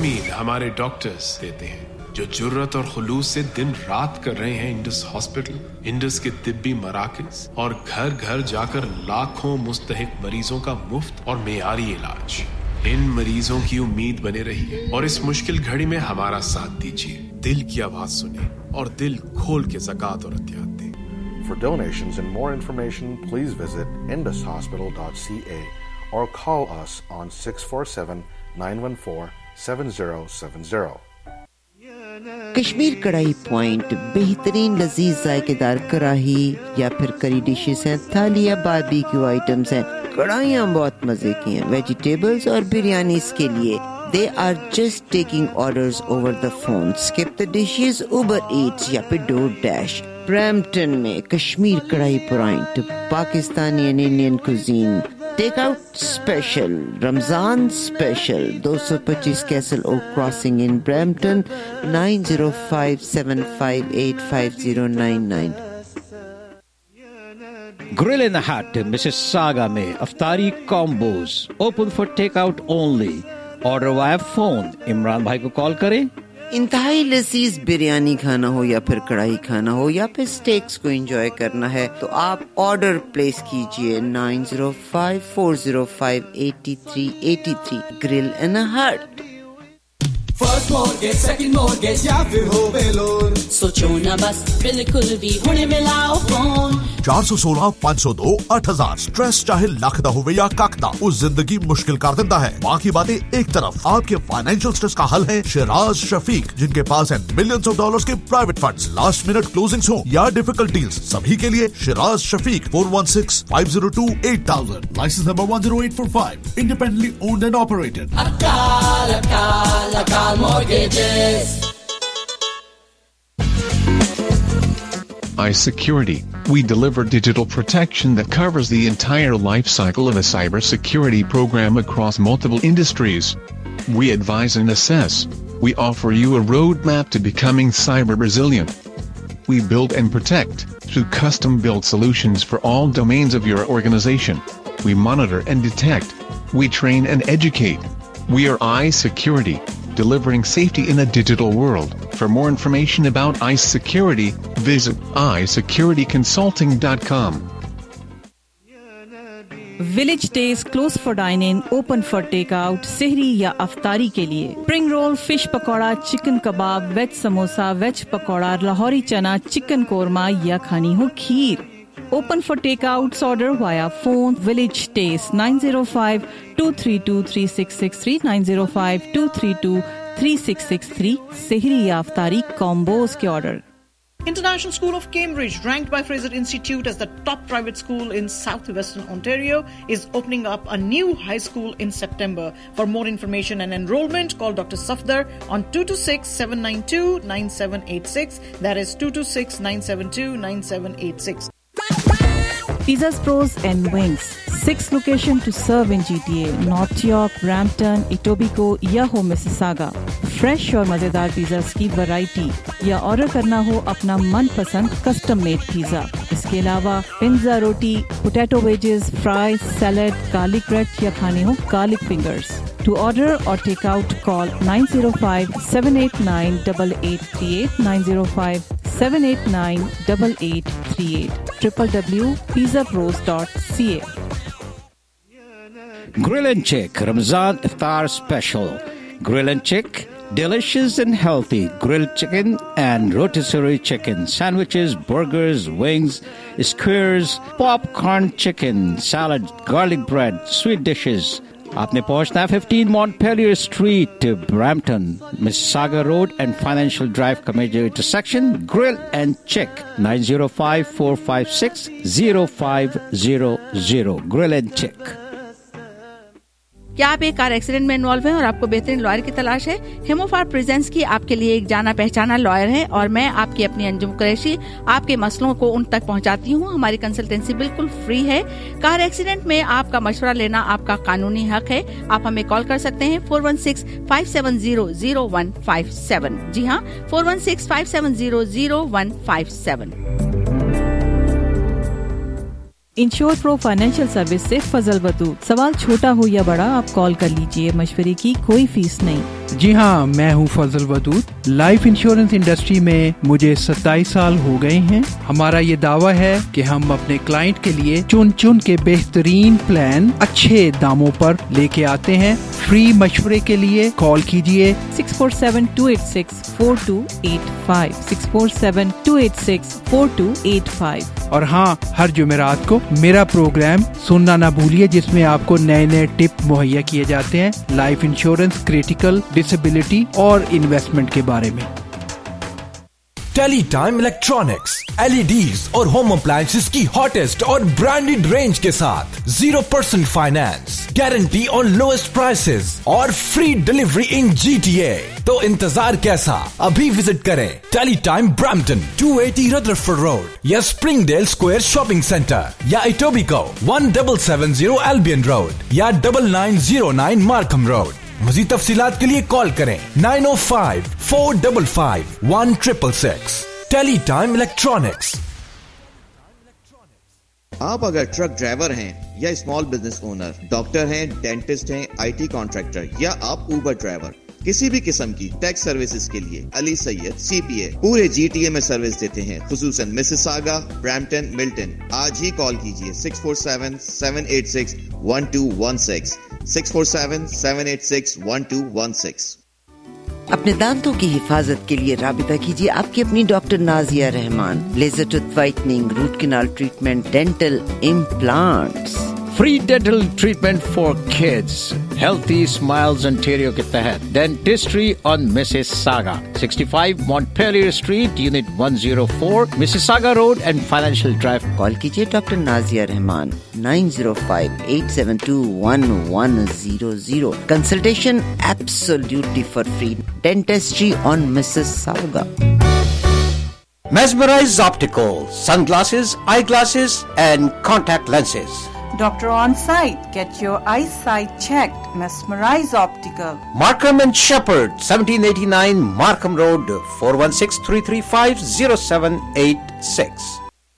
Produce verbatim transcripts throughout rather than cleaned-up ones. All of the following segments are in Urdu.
امید ہمارے ڈاکٹرز دیتے ہیں جو جرت اور خلوص سے دن رات کر رہے ہیں انڈس ہاسپٹل، انڈس کے طبی مراکز اور گھر گھر جا کر لاکھوں مستحق مریضوں کا مفت اور معیاری علاج۔ ان مریضوں کی امید بنے رہیے اور اس مشکل گھڑی میں ہمارا ساتھ دیجیے۔ دل کی آواز سنیں اور دل کھول کے زکوٰۃ اور عطیات دیں۔ For donations and more information, please visit indus hospital dot c a or call us on six four seven, nine one four, seven zero seven zero. Kashmir Karahi point بہترین لذیذ ذائقے دار کڑاہی یا پھر کری ڈشز ہیں، تھالی یا باربیکیو آئٹمز ہیں، کڑھائیاں بہت مزے کی ہیں، ویجیٹیبلز اور بریانیز کے لیے they are just taking orders over the phone. Skip the dishes, Uber Eats یا پھر DoorDash. برمپٹن میں Kashmir Karahi point Pakistani and Indian cuisine take out special, Ramzan special, دو سو پچیس Castle Oak Crossing in Brampton, nine zero five seven five eight five zero nine nine. Grill in the Hut, Mississauga میں افطاری کامبوز open for take out only. Order via phone. Imran بھائی کو کال کریں۔ انتہائی لذیذ بریانی کھانا ہو یا پھر کڑھائی کھانا ہو یا پھر اسٹیکس کو انجوائے کرنا ہے تو آپ آرڈر پلیس کیجئے nine zero five four zero five eighty three eighty three. Grill in Hut. First mortgage, second mortgage یا پھر ہو ویلور، سوچو نہ بس بالکل بھی ہونے ملاؤ فون۔ چار سو سولہ پانچ سو دو آٹھ ہزار اسٹریس چاہے لاکھ دا ہوئے یا کاک دا، اس زندگی مشکل کر دیتا ہے۔ باقی باتیں ایک طرف، آپ کے فائنینشیل اسٹریس کا حل ہے شیراز شفیق، جن کے پاس ہیں ملینز آف ڈالرز کے private funds, last minute closings ہوں یا ڈیفیکلٹیز، سبھی کے لیے Shiraz Shafiq four one six five zero two eight thousand, licence number one zero eight four five, independently owned and operated. Akal Akal Akal Mortgages. iSecurity. We deliver digital protection that covers the entire life cycle of a cybersecurity program across multiple industries. We advise and assess. We offer you a roadmap to becoming cyber resilient. We build and protect through custom-built solutions for all domains of your organization. We monitor and detect. We train and educate. We are iSecurity, delivering safety in a digital world. For more information about iSecurity, visit i security consulting dot com. Village Days closed for dine-in, open for take-out, sehri یا افطاری کے لیے۔ spring roll, fish pakora, chicken kebab, veg samosa, veg pakora, Lahori chana, chicken korma یا کھانی ہو کھیر۔ Open for takeouts, order via phone. Village Days, nine zero five, two three two, three six six three, nine zero five, two three two, three six six three. Sehri ya iftari combos ke order. International School of Cambridge, ranked by Fraser Institute as the top private school in southwestern Ontario, is opening up a new high school in September. For more information and enrollment, call Doctor Safdar on two two six, seven nine two, nine seven eight six. That is two two six, nine seven two, nine seven eight six. Pizzas Pros and Wings, six location to serve in G T A, North York, Brampton, Etobicoke یا ہو Mississauga. فریش اور مزیدار پیزاز کی ورائٹی یا آرڈر کرنا ہو اپنا من پسند کسٹم میڈ پیزا۔ اس کے علاوہ پنزا، روٹی، potato wedges, fries, salad, garlic bread یا کھانے ہو garlic fingers. To order or take out, call nine zero five, seven eight nine, eight eight three eight, nine zero five, seven eight nine, eight eight three eight, w w w dot pizza pros dot c a. Grill and Chick Ramzan Iftar Special. Grill and Chick, delicious and healthy grilled chicken and rotisserie chicken, sandwiches, burgers, wings, skewers, popcorn chicken, salad, garlic bread, sweet dishes. آپ نے پہنچنا ہے fifteen Montpelier street, Brampton, Mississauga road and financial drive کا major intersection. Grill and Chick nine zero five four five six zero five zero zero. Grill and Chick. کیا آپ ایک کار ایکسیڈنٹ میں انوالو ہیں اور آپ کو بہترین لائر کی تلاش ہے؟ ہیموفار پریزنٹس کی آپ کے لیے ایک جانا پہچانا لائر ہے اور میں آپ کی اپنی انجم قریشی آپ کے مسئلوں کو ان تک پہنچاتی ہوں۔ ہماری کنسلٹنسی بالکل فری ہے۔ کار ایکسیڈنٹ میں آپ کا مشورہ لینا آپ کا قانونی حق ہے۔ آپ ہمیں کال کر سکتے ہیں four one six five seven zero zero one five seven. جی ہاں، four one six five seven zero zero one five seven. Insure pro financial service से फजल वदूद। सवाल छोटा हो या बड़ा, आप कॉल कर लीजिए, मशवरे की कोई फीस नहीं। जी हाँ, मैं हूँ Fazal Wadood. Life insurance industry में मुझे सत्ताईस साल हो गए हैं। हमारा ये दावा है कि हम अपने क्लाइंट के लिए चुन चुन के बेहतरीन प्लान अच्छे दामों पर लेके आते हैं। फ्री मशवरे के लिए कॉल कीजिए six four seven two eight six four two eight five six four seven two eight six four two eight five. और हाँ, हर जुमेरात को मेरा प्रोग्राम सुनना ना भूलिए, जिसमें आपको नए नए टिप मुहैया किए जाते हैं लाइफ इंश्योरेंस, क्रिटिकल, डिसेबिलिटी और इन्वेस्टमेंट के बारे में। टेली टाइम इलेक्ट्रॉनिक्स, एलईडीज और होम अप्लायंसेस की हॉटेस्ट और ब्रांडेड रेंज के साथ zero percent finance, guarantee on lowest prices और फ्री डिलीवरी इन जीटीए। तो इंतजार कैसा, अभी विजिट करें Tele Time Brampton two eighty Rutherford road या स्प्रिंगडेल स्क्वायर शॉपिंग सेंटर या Etobicoke one seven seven zero Albion road या double nine zero nine Markham road. मज़ीद तफसीलात के लिए कॉल करें nine o five four five five one six six six. Tele time electronics. आप अगर ट्रक ड्राइवर हैं या स्मॉल बिजनेस ओनर, डॉक्टर हैं, डेंटिस्ट हैं, आईटी कॉन्ट्रैक्टर या आप उबर ड्राइवर, किसी भी किस्म की टैक्स सर्विसेज के लिए अली सैयद सीपीए पूरे जीटीए में सर्विस देते हैं, खुसूसन मिसिसागा, ब्रैम्पटन, मिल्टन। आज ही कॉल कीजिए six four seven seven eight six one two one six six four seven seven eight six one two one six. अपने दांतों की हिफाजत के लिए राबिता कीजिए आपकी अपनी doctor Nazia Rahman. Laser tooth whitening, root canal treatment, dental implants, free dental treatment for kids, healthy smiles Ontario के तहत dentistry on Mississauga, sixty five Montpellier street, unit one zero four, Mississauga road and financial drive. Call कीजिए doctor Nazia Rahman nine zero five eight seven two one one zero zero. Consultation absolutely for free. Dentistry on Mississauga. Mesmerize Optical, sunglasses, eyeglasses and contact lenses. Doctor on site. Get your eyesight checked. Mesmerize Optical. Markham and Shepherd, seventeen eighty-nine Markham Road, four one six, three three five, zero seven eight six.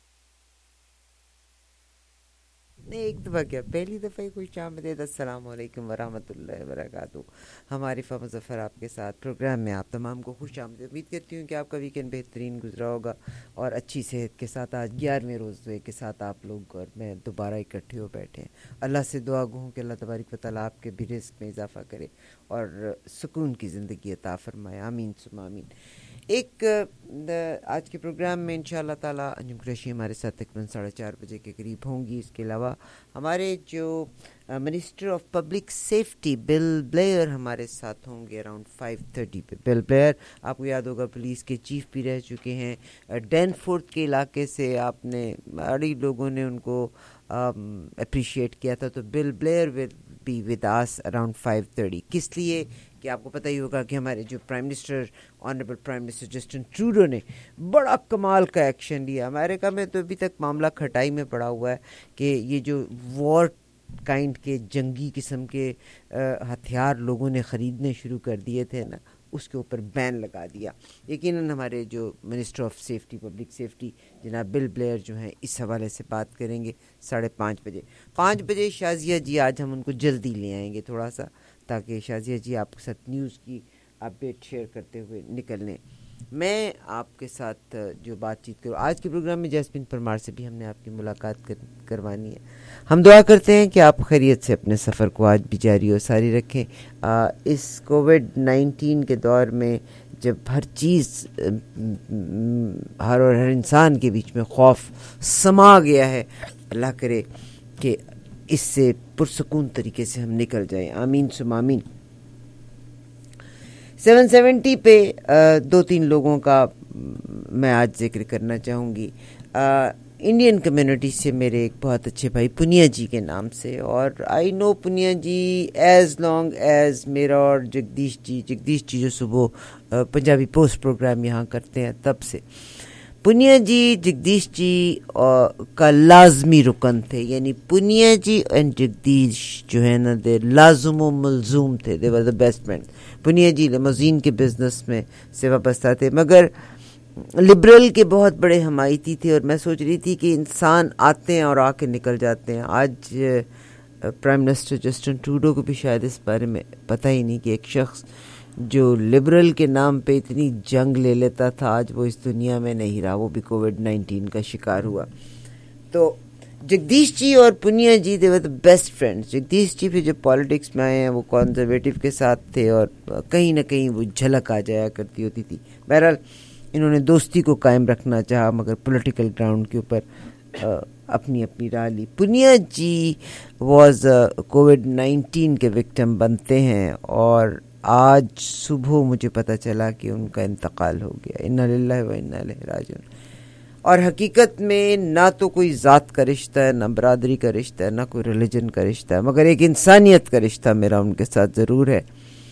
एक दफ़ा क्या, पहली दफ़ा ही खुश आमदीद। अस्सलाम वालेकुम वरहमतुल्लाहि वबरकातुहू। हम आरिफा मुज़फ़्फ़र आपके साथ प्रोग्राम में आप तमाम को खुश आमदीद। उम्मीद करती हूँ कि आपका वीकेंड बेहतरीन गुजरा होगा और अच्छी सेहत के साथ आज ग्यारहवें रोज़े के साथ आप लोग और मैं दोबारा इकट्ठे हो बैठे हैं। अल्लाह से दुआ गो हूँ कि अल्लाह तबारक व तआला आपके भी रिज़्क़ में इजाफ़ा करे और सुकून की ज़िंदगी अता फ़रमाए। आमीन सुम्मा आमीन। एक आज के प्रोग्राम में इंशाअल्लाह ताला अंजुम कुरैशी हमारे साथ तकरीबन साढ़े चार बजे के करीब होंगी। इसके अलावा हमारे जो minister of public safety Bill Blair हमारे साथ होंगे अराउंड फाइव थर्टी पे। बिल ब्लेयर आपको याद होगा पुलिस के चीफ भी रह चुके हैं। डैनफोर्थ के इलाके से आपने बड़ी लोगों ने उनको अप्रिशिएट किया था। तो Bill Blair will be with us around five thirty. किस लिए कि आपको पता ही होगा कि हमारे जो prime minister honourable prime minister Justin Trudeau ने बड़ा कमाल का एक्शन लिया। अमेरिका में तो अभी तक मामला खटाई में पड़ा हुआ है कि ये जो वॉर काइंड के जंगी किस्म के हथियार लोगों ने ख़रीदने शुरू कर दिए थे ना, उसके ऊपर बैन लगा दिया। यकीनन हमारे जो minister of safety public safety जनाब बिल ब्लेयर जो हैं इस हवाले से बात करेंगे साढ़े पाँच बजे। पाँच बजे शाजिया जी आज हम उनको जल्दी ले आएंगे थोड़ा सा, ताकि शाजिया जी आपके साथ न्यूज़ की अपडेट शेयर करते हुए निकल लें। मैं आपके साथ जो बातचीत करूँ आज के प्रोग्राम में जैस्मिन परमार से भी हमने आपकी मुलाकात कर, करवानी है। हम दुआ करते हैं कि आप खैरियत से अपने सफ़र को आज भी जारी और सारी रखें। आ, इस कोविड नाइन्टीन के दौर में जब हर चीज़ हर और हर इंसान के बीच में खौफ समा गया है, अल्लाह करे कि इससे पुरसकून तरीके से हम निकल जाएं। आमीन सुम आमीन। सेवन सेवेंटी पे आ, दो तीन लोगों का मैं आज जिक्र करना चाहूँगी। इंडियन कम्युनिटी से मेरे एक बहुत अच्छे भाई पुनिया जी के नाम से, और I know Punia ji as long as मेरा और जगदीश जी जगदीश जी जो सुबह पंजाबी पोस्ट प्रोग्राम यहाँ करते हैं तब से पुनिया जी जगदीश जी का लाजमी रुकन थे। यानी पुनिया जी एंड जगदीश जो है ना दे लाजुम व मलजूम थे, they were the best friend. Punia ji limousine के बिजनेस में से वाबस्ता थे, मगर لبرل کے بہت بڑے حمایتی تھے، اور میں سوچ رہی تھی کہ انسان آتے ہیں اور آ کے نکل جاتے ہیں. آج پرائم منسٹر جسٹن ٹروڈو کو بھی شاید اس بارے میں پتہ ہی نہیں کہ ایک شخص جو لبرل کے نام پہ اتنی جنگ لے لیتا تھا آج وہ اس دنیا میں نہیں رہا، وہ بھی کووڈ نائنٹین کا شکار ہوا. تو جگدیش جی اور Punia ji they were the best friends. Jagdish ji پھر جب پالیٹکس میں آئے ہیں وہ کنزرویٹو کے ساتھ تھے اور کہیں نہ کہیں وہ جھلک آ جایا کرتی ہوتی تھی. بہرحال انہوں نے دوستی کو قائم رکھنا چاہا مگر پولیٹیکل گراؤنڈ کے اوپر اپنی اپنی راہ لی. Punia ji was COVID nineteen کے وکٹم بنتے ہیں اور آج صبح مجھے پتہ چلا کہ ان کا انتقال ہو گیا. انا للہ و انا الیہ راجعون. اور حقیقت میں نہ تو کوئی ذات کا رشتہ ہے، نہ برادری کا رشتہ ہے، نہ کوئی ریلیجن کا رشتہ ہے، مگر ایک انسانیت کا رشتہ میرا ان کے ساتھ ضرور ہے.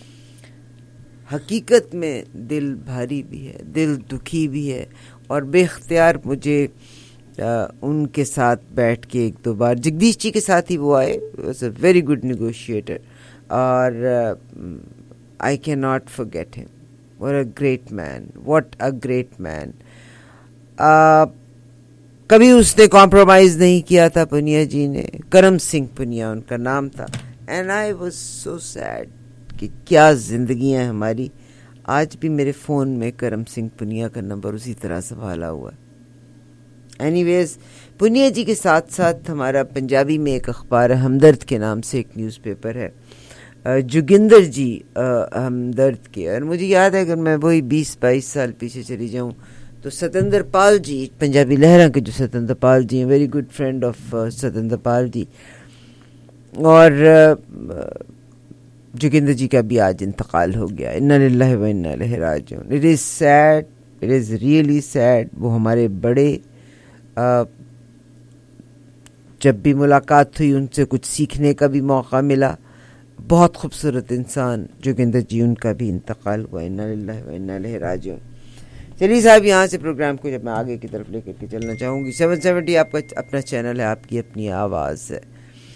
حقیقت میں دل بھاری بھی ہے، دل دکھی بھی ہے، اور بے اختیار مجھے آ, ان کے ساتھ بیٹھ کے ایک دو بار جگدیش جی کے ساتھ ہی وہ آئے. Was a very good negotiator اور I can not forget him. What a great man, what a great man. کبھی اس نے کمپرومائز نہیں کیا تھا پونیا جی نے. کرم سنگھ پونیا ان کا نام تھا. And I was so sad کہ کیا زندگیاں ہیں ہماری. آج بھی میرے فون میں کرم سنگھ پونیا کا نمبر اسی طرح سنبھالا ہوا ہے. اینی ویز پونیا جی کے ساتھ ساتھ ہمارا پنجابی میں ایک اخبار ہمدرد کے نام سے ایک نیوز پیپر ہے، جوگندر جی ہمدرد کے. اور مجھے یاد ہے اگر میں وہی بیس بائیس سال پیچھے چلی جاؤں تو ستندر پال جی، پنجابی لہرا کے جو ستندر پال جی ہیں، very good friend of Satinder Pal ji. اور جوگندر جی کا بھی آج انتقال ہو گیا. انا للہ و انا الیہ راجعون. It is sad, it is really sad. وہ ہمارے بڑے، جب بھی ملاقات ہوئی ان سے کچھ سیکھنے کا بھی موقع ملا. بہت خوبصورت انسان جوگندر جی، ان کا بھی انتقال ہوا. انا للہ و انا الیہ راجعون. چلیے صاحب یہاں سے پروگرام کو جب میں آگے کی طرف لے کر کے چلنا چاہوں گی. سیون سیونٹی آپ کا اپنا چینل ہے، آپ کی اپنی آواز ہے.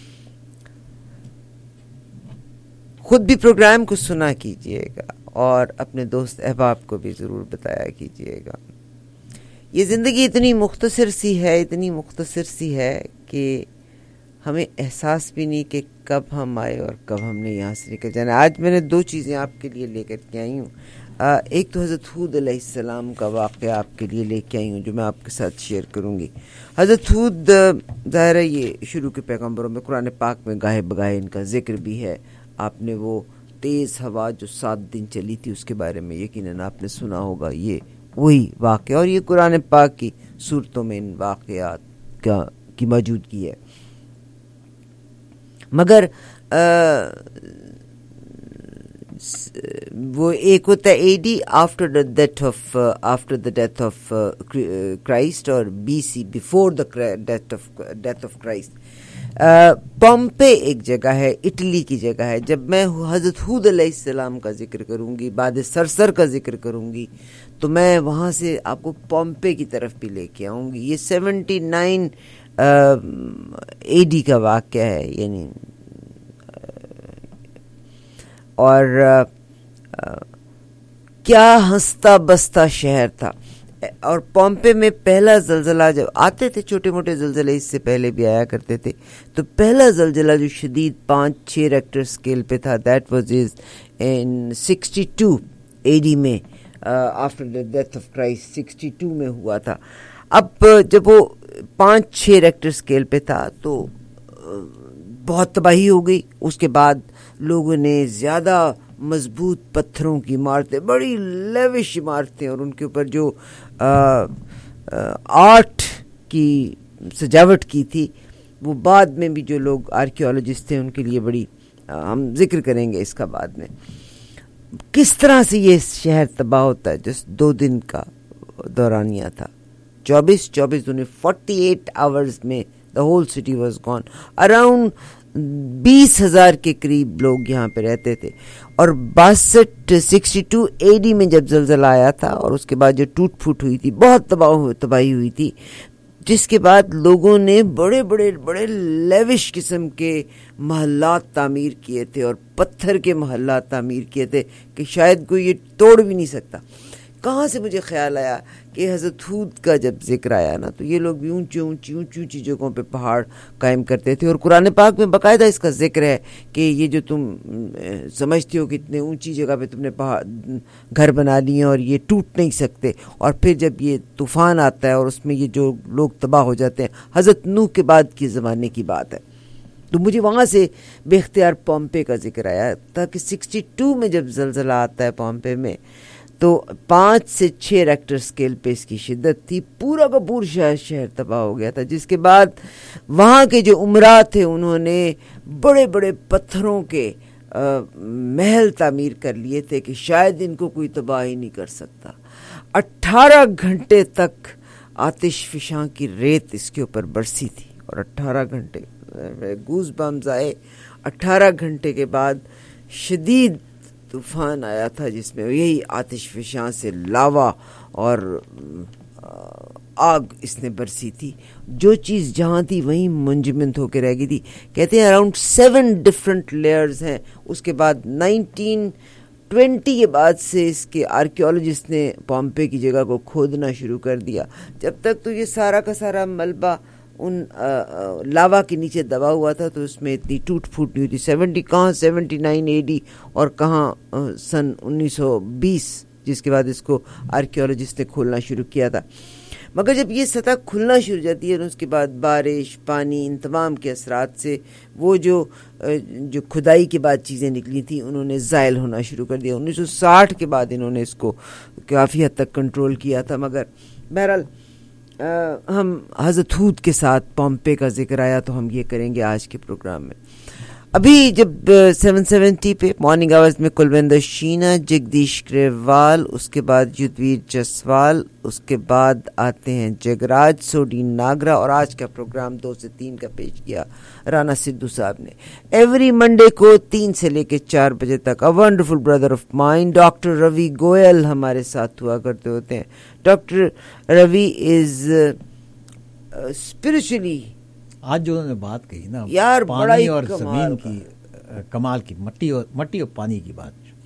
خود بھی پروگرام کو سنا کیجئے گا اور اپنے دوست احباب کو بھی ضرور بتایا کیجئے گا. یہ زندگی اتنی مختصر سی ہے، اتنی مختصر سی ہے کہ ہمیں احساس بھی نہیں کہ کب ہم آئے اور کب ہم نے یہاں سے نکل جانا. آج میں نے دو چیزیں آپ کے لیے لے کر کے آئی ہوں. ایک تو حضرت ہود علیہ السلام کا واقعہ آپ کے لیے لے کے آئی ہوں جو میں آپ کے ساتھ شیئر کروں گی. حضرت ہود ظاہر ہے یہ شروع کے پیغمبروں میں قرآن پاک میں گاہے بگاہے ان کا ذکر بھی ہے. آپ نے وہ تیز ہوا جو سات دن چلی تھی اس کے بارے میں یقیناً آپ نے سنا ہوگا. یہ وہی واقعہ، اور یہ قرآن پاک کی صورتوں میں ان واقعات کا کی موجودگی ہے. مگر وہ ایک ہوتا ہے A D after the death of after the death of Christ, اور B C before the death of death of Christ. Pompeii ایک جگہ ہے، اٹلی کی جگہ ہے. جب میں حضرت ہود علیہ السلام کا ذکر کروں گی، بعد سرسر کا ذکر کروں گی، تو میں وہاں سے آپ کو پومپے کی طرف بھی لے کے آؤں گی. یہ سیونٹی نائن اے ڈی کا واقعہ ہے یعنی. اور کیا ہنستا بستا شہر تھا. اور پومپے میں پہلا زلزلہ جب آتے تھے، چھوٹے موٹے زلزلے اس سے پہلے بھی آیا کرتے تھے، تو پہلا زلزلہ جو شدید پانچ چھ ریکٹر اسکیل پہ تھا، that was is in sixty two A D میں، after the death of Christ sixty two میں ہوا تھا. اب جب وہ پانچ چھ ریکٹر اسکیل پہ تھا تو بہت تباہی ہو گئی. اس کے بعد لوگوں نے زیادہ مضبوط پتھروں کی عمارتیں، بڑی لیوش عمارتیں، اور ان کے اوپر جو آرٹ کی سجاوٹ کی تھی وہ بعد میں بھی جو لوگ آرکیولوجسٹ تھے ان کے لیے بڑی، ہم ذکر کریں گے اس کا بعد میں، کس طرح سے یہ شہر تباہ ہوتا ہے. جس دو دن کا دورانیہ تھا، چوبیس چوبیس دن فورٹی ایٹ آورز میں the whole city was gone. Around بیس ہزار کے قریب لوگ یہاں پہ رہتے تھے. اور باسٹھ سکسٹی ٹو اے ڈی میں جب زلزلہ آیا تھا اور اس کے بعد جو ٹوٹ پھوٹ ہوئی تھی، بہت تباہ تباہی ہوئی تھی، جس کے بعد لوگوں نے بڑے بڑے بڑے لیوش قسم کے محلات تعمیر کیے تھے، اور پتھر کے محلات تعمیر کیے تھے کہ شاید کوئی یہ توڑ بھی نہیں سکتا. کہاں سے مجھے خیال آیا کہ حضرت ہود کا جب ذکر آیا نا تو یہ لوگ بھی اونچی اونچی اونچی اونچی جگہوں پہ پہاڑ قائم کرتے تھے, اور قرآن پاک میں باقاعدہ اس کا ذکر ہے کہ یہ جو تم سمجھتے ہو کہ اتنے اونچی جگہ پہ تم نے پہاڑ گھر بنا لیے اور یہ ٹوٹ نہیں سکتے, اور پھر جب یہ طوفان آتا ہے اور اس میں یہ جو لوگ تباہ ہو جاتے ہیں, حضرت نوح کے بعد کے زمانے کی بات ہے. تو مجھے وہاں سے بے اختیار پومپے کا ذکر آیا, تاکہ سکسٹی ٹو میں جب زلزلہ آتا ہے پومپے میں تو پانچ سے چھ ریکٹر اسکیل پہ اس کی شدت تھی, پورا کا پورا شہر شہر تباہ ہو گیا تھا, جس کے بعد وہاں کے جو عمرا تھے انہوں نے بڑے بڑے پتھروں کے محل تعمیر کر لیے تھے کہ شاید ان کو کوئی تباہ ہی نہیں کر سکتا. اٹھارہ گھنٹے تک آتش فشاں کی ریت اس کے اوپر برسی تھی, اور اٹھارہ گھنٹے گوز بمز آئے. اٹھارہ گھنٹے کے بعد شدید طوفان آیا تھا جس میں یہی آتش فشاں سے لاوا اور آگ اس نے برسی تھی. جو چیز جہاں تھی وہیں منجمد ہو کے رہ گئی تھی. کہتے ہیں اراؤنڈ سیون ڈفرنٹ لیئرز ہیں. اس کے بعد نائنٹین ٹوینٹی کے بعد سے اس کے آرکیولوجسٹ نے پومپے کی جگہ کو کھودنا شروع کر دیا. جب تک تو یہ سارا کا سارا ملبہ ان لاوا کے نیچے دبا ہوا تھا تو اس میں اتنی ٹوٹ پھوٹ نہیں ہوتی. سیونٹی کہاں سیونٹی نائن اے ڈی اور کہاں سن انیس سو بیس, جس کے بعد اس کو آرکیولوجسٹ نے کھولنا شروع کیا تھا. مگر جب یہ سطح کھلنا شروع ہو جاتی ہے اور اس کے بعد بارش, پانی, ان تمام کے اثرات سے وہ جو جو کھدائی کے بعد چیزیں نکلی تھیں انہوں نے زائل ہونا شروع کر دیا. انیس سو ساٹھ کے بعد انہوں نے اس کو کافی حد تک کنٹرول کیا تھا. مگر بہرحال ہم حضرت ہود کے ساتھ پومپے کا ذکر آیا تو ہم یہ کریں گے آج کے پروگرام میں. ابھی جب سیون سیونٹی پہ مارننگ آورز میں کلویندر شینا, جگدیش گریوال, اس کے بعد یدویر جسوال, اس کے بعد آتے ہیں جگراج سوڈی ناگرا, اور آج کا پروگرام دو سے تین کا پیش کیا رانا سدھو صاحب نے. ایوری منڈے کو تین سے لے کے چار بجے تک a wonderful brother of mind doctor Ravi Goel ہمارے ساتھ ہوا کرتے ہوتے ہیں. ڈاکٹر روی از اسپرچولی, آج جو انہوں نے بات کہی نا یار پانی اور زمین کی کمال کی, مٹی اور مٹی اور پانی کی بات کی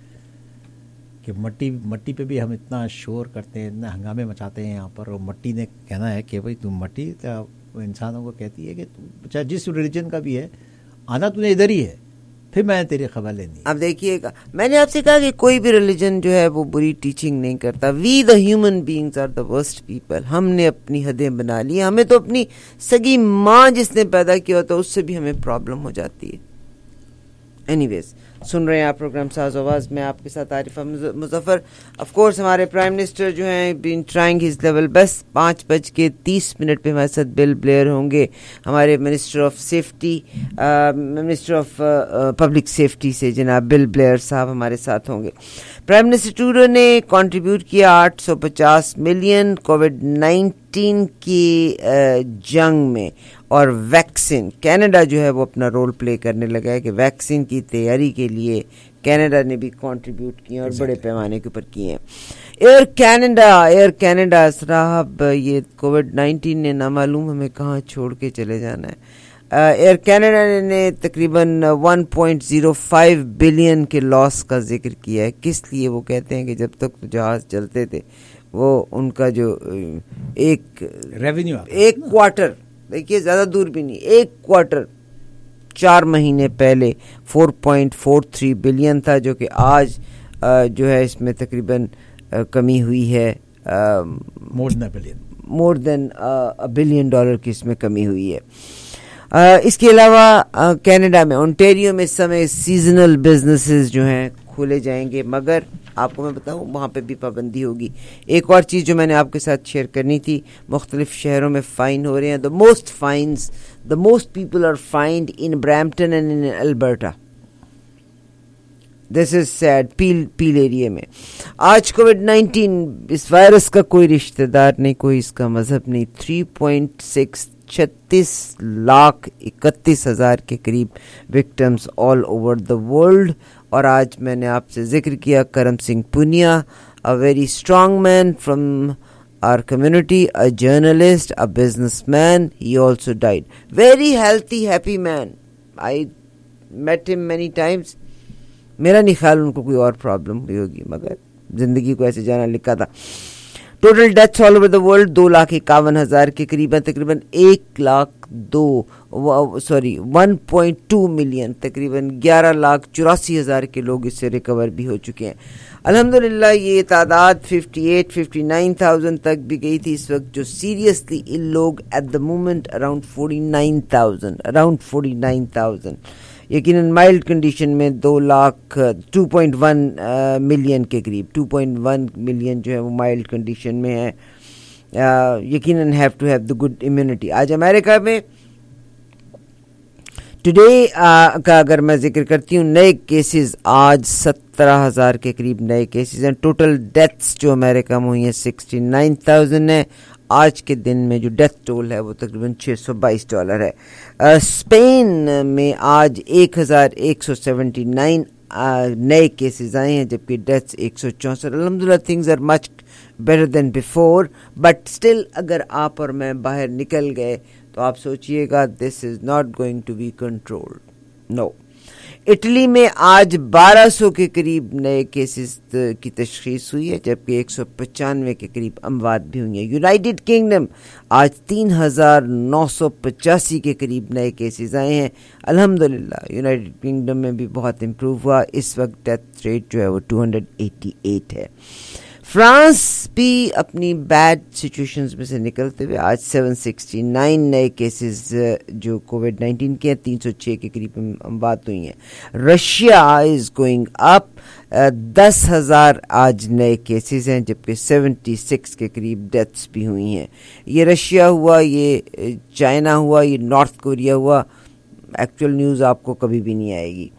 کہ مٹی مٹی پہ بھی ہم اتنا شور کرتے ہیں, اتنا ہنگامے مچاتے ہیں یہاں پر, اور مٹی نے کہنا ہے کہ بھائی تم مٹی انسانوں کو کہتی ہے کہ چاہے جس ریلیجن کا بھی ہے آنا تو نے ادھر ہی ہے, پھر میں نے تیری خبر لینی. اب دیکھیے گا, میں نے آپ سے کہا کہ کوئی بھی ریلیجن جو ہے وہ بری ٹیچنگ نہیں کرتا. We the human beings are the worst people. ہم نے اپنی حدیں بنا لی. ہمیں تو اپنی سگی ماں جس نے پیدا کیا ہوتا ہے اس سے بھی ہمیں پرابلم ہو جاتی ہے. اینی ویز سن رہے ہیں آپ پروگرام ساز آواز میں آپ کے ساتھ عارفہ مظفر. آف کورس ہمارے پرائم منسٹر جو ہیں been trying his level best. پانچ بج کے تیس منٹ پہ ہمارے ساتھ بل بلیئر ہوں گے, ہمارے minister of safety minister of public safety سے جناب بل بلیئر صاحب ہمارے ساتھ ہوں گے. پرائم منسٹر ٹروڈو نے کنٹریبیوٹ کیا آٹھ سو پچاس ملین کووڈ نائنٹین کی جنگ میں, اور ویکسین کینیڈا جو ہے وہ اپنا رول پلے کرنے لگا ہے کہ ویکسین کی تیاری کے لیے کینیڈا نے بھی کنٹریبیوٹ کیے اور بڑے پیمانے کے اوپر کیے ہیں. ایئر کینیڈا ایئر کینیڈا صاحب یہ کووڈ نائنٹین نے نامعلوم ہمیں کہاں چھوڑ کے چلے جانا ہے. ایئر کینیڈا نے تقریباً one point zero five billion کے لاس کا ذکر کیا ہے. کس لیے؟ وہ کہتے ہیں کہ جب تک جہاز چلتے تھے وہ ان کا جو ایک ریونیو ایک کوارٹر, دیکھیے زیادہ دور بھی نہیں, ایک کوارٹر چار مہینے پہلے four point four three billion تھا, جو کہ آج جو ہے اس میں تقریباً کمی ہوئی ہے, more than billion more than billion dollar کی اس میں کمی ہوئی ہے. اس کے علاوہ کینیڈا میں اونٹیریو میں سمے سیزنل بزنسز جو ہیں کھولے جائیں گے, مگر آپ کو میں بتاؤں وہاں پہ بھی پابندی ہوگی. ایک اور چیز جو میں نے آپ کے ساتھ شیئر کرنی تھی, مختلف شہروں میں فائن ہو رہے ہیں. The most fines the most people are find in Brampton and in Alberta. This is sad. Peel Peel area میں آج کووڈ نائنٹین اس وائرس کا کوئی رشتہ دار نہیں, کوئی اس کا مذہب نہیں. تھری پوائنٹ سکس چھتیس لاکھ اکتیس ہزار کے قریب victims all over the world. اور آج میں نے آپ سے ذکر کیا Karam Singh Punia, a very strong man from our community, a journalist, a business man. He also died. Very healthy happy man. I met him many times. میرا نہیں خیال ان کو کوئی اور پرابلم ہوئی ہوگی, مگر जिंदगी को ऐसे जाना लिखा था। Total deaths all over the world दो लाख इक्यावन हजार के करीब है, तकरीबन एक लाख दो sorry one point two million, तकरीबन ग्यारह लाख चौरासी हजार के लोग इससे रिकवर भी हो चुके हैं। अल्हम्दुलिल्लाह ये तादाद अट्ठावन उनसठ थाउजेंड तक भी गई थी। इस वक्त जो सीरियसली इन लोग at the moment around forty nine thousand around forty nine thousand यकीनन माइल्ड कंडीशन में दो lakh two point one million के करीब टू पॉइंट वन मिलियन जो है वो माइल्ड कंडीशन में है। यकीनन have to have the good immunity. आज अमेरिका में टुडे का अगर मैं जिक्र करती हूँ, नए केसेस आज सत्रह हजार के करीब नए केसेस हैं। टोटल डेथ्स जो अमेरिका में हुई है सिक्सटी नाइन थाउजेंड है। आज के दिन में जो डेथ टोल है वो तकरीबन छः सौ बाईस डॉलर है। uh, स्पेन में आज एक हजार एक सौ सेवेंटी नाइन नए केसेस आए हैं, जबकि डेथ्स एक सौ चौंसठ। अल्हम्दुलिल्लाह things are much better than before, but still अगर आप और मैं बाहर निकल गए तो आप सोचिएगा this is not going to be controlled, no. Italy में आज बारह सौ के करीब नए केसेस की तशखीस हुई है, जबकि एक सौ पचानवे के करीब अमवात भी हुई हैं। यूनाइटेड किंगडम आज तीन हजार नौ सौ पचासी के करीब नए केसेस आए हैं। अल्हम्दुलिल्लाह यूनाइटेड किंगडम में भी बहुत इम्प्रूव हुआ। इस वक्त डेथ रेट जो है वो टू हंड्रेड एटी एट है। फ्रांस भी अपनी बैड सिचुएशंस में से निकलते हुए आज सात सौ उनहत्तर नए केसेस जो कोविड नाइन्टीन के हैं, तीन सौ छह के करीब बात हुई हैं। रशिया इज गोइंग अप, दस हजार आज नए केसेस हैं, जबकि छिहत्तर के करीब डेथ्स भी हुई हैं। ये रशिया हुआ, ये चाइना हुआ, ये नॉर्थ कोरिया हुआ। एक्चुअल न्यूज़ आपको कभी भी नहीं आएगी।